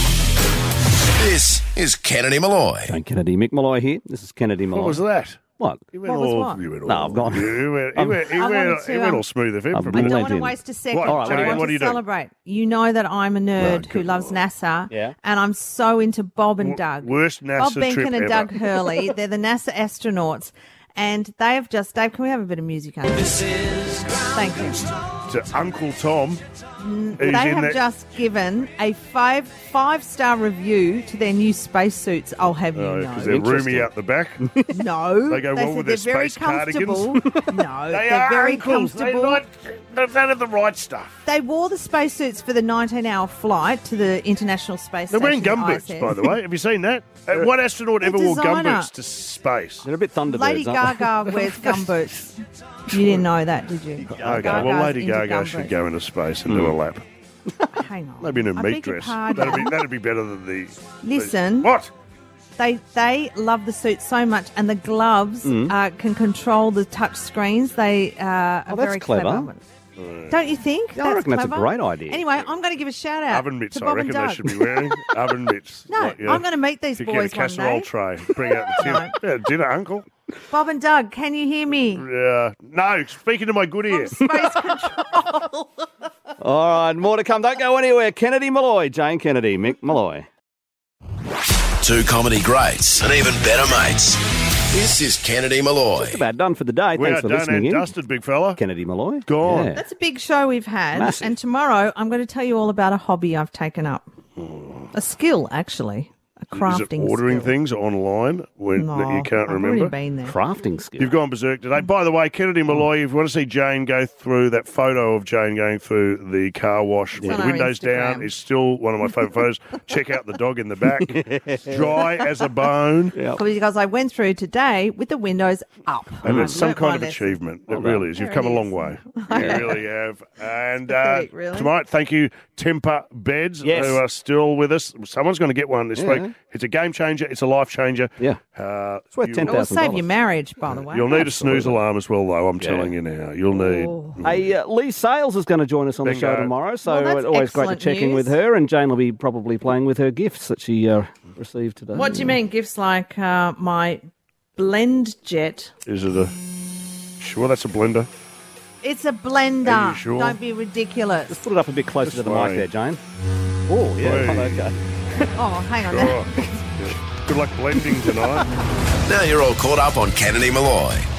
This is Kennedy Malloy. Jane Kennedy, Mick Malloy here. This is Kennedy Malloy. What was that? What? You went What was all, what? You went all, No, I've gone- You went, you I'm- went, you I went, wanted to, you went um, all smooth F M I've for a I been minute. don't went want to in. waste a second. What? All right, what I do you- want what to do you do? celebrate. You know that I'm a nerd Oh, who good loves Lord. NASA, Yeah. and I'm so into Bob and Doug. Worst NASA Bob trip Behnken and ever. Doug Hurley. They're the NASA astronauts, and they have just. Dave, can we have a bit of music? Under? Thank you. To Uncle Tom. who's They in have the- just given a five five star review to their new spacesuits. I'll have you Oh, know. because they're roomy Interesting. out the back. No, They go well said with they're their very space cardigans. comfortable. No, They they're are very uncles. They're comfortable. not, they don't have the right stuff. They wore the spacesuits for the nineteen hour flight to the International Space They're wearing Station. gumboots, I S S. by the way. Have you seen that? Uh, what astronaut They're ever wore designer. gumboots to space? They're a bit Thunderbirds, Lady aren't they? Gaga wears gumboots. You didn't know that, did you? Okay, well, Gaga's Lady into Gaga gumboots. should go into space and do a lap. Hang on. Maybe in a I meat beg your dress. pardon. That'd be, that'd be better than the... Listen. the- what? They they love the suit so much, and the gloves Mm. uh, can control the touch screens. They uh, are Oh, that's very clever. Don't you think? Yeah, I reckon that's a clever? great idea. Anyway, I'm going to give a shout out Oven mitts, to I Bob reckon and they Doug. should be wearing. Oven mitts. No, Like, yeah. I'm going to meet these You boys get a one casserole day. tray. Bring out the tin. Yeah, dinner, uncle. Bob and Doug, can you hear me? Yeah. No, speaking to my good ear. Space control. All right, more to come. Don't go anywhere. Kennedy Malloy, Jane Kennedy, Mick Malloy. Two comedy greats and even better mates. This is Kennedy Malloy. Just about done for the day. We Thanks are for done listening and in. dusted, big fella. Kennedy Malloy. Gone. Yeah. That's a big show we've had. Massive. And tomorrow I'm going to tell you all about a hobby I've taken up. A skill, actually. A crafting Is it ordering skill. things online when No, that you can't I've remember? already been there. Crafting skill. You've gone berserk today. By the way, Kennedy Malloy, if you want to see Jane go through that photo of Jane going through the car wash with on the our windows down Instagram. is still one of my favourite photos. Check out the dog in the back. Dry as a bone. Because I went through today with the windows up. And I've it's some learnt kind my of lesson. achievement. Well it done. really is. You've There come it a long is. way. You really have. And uh, Pathetic, really. tonight, thank you, Temper Beds, Yes. who are still with us. Someone's going to get one this Yeah. week. It's a game changer. It's a life changer. Yeah. Uh, It's worth you- ten It will thousand save dollars. your marriage, by the way. You'll need a snooze alarm as well, though, I'm Yeah. telling you now. You'll need... Oh. Hey, uh, Lee Sales is going to join us on the show Bingo. tomorrow, so Well, that's it's always great to excellent check in with news. her, and Jane will be probably playing with her gifts that she uh, received today. What do you mean, gifts like uh, my blend jet? Is it a... Sure, that's a blender. It's a blender. Are you sure? Don't be ridiculous. Just put it up a bit closer This to the way. mic there, Jane. Oh, yeah, Hey. right, okay. Oh, hang on. Sure. Good luck blending tonight. Now you're all caught up on Kennedy Malloy.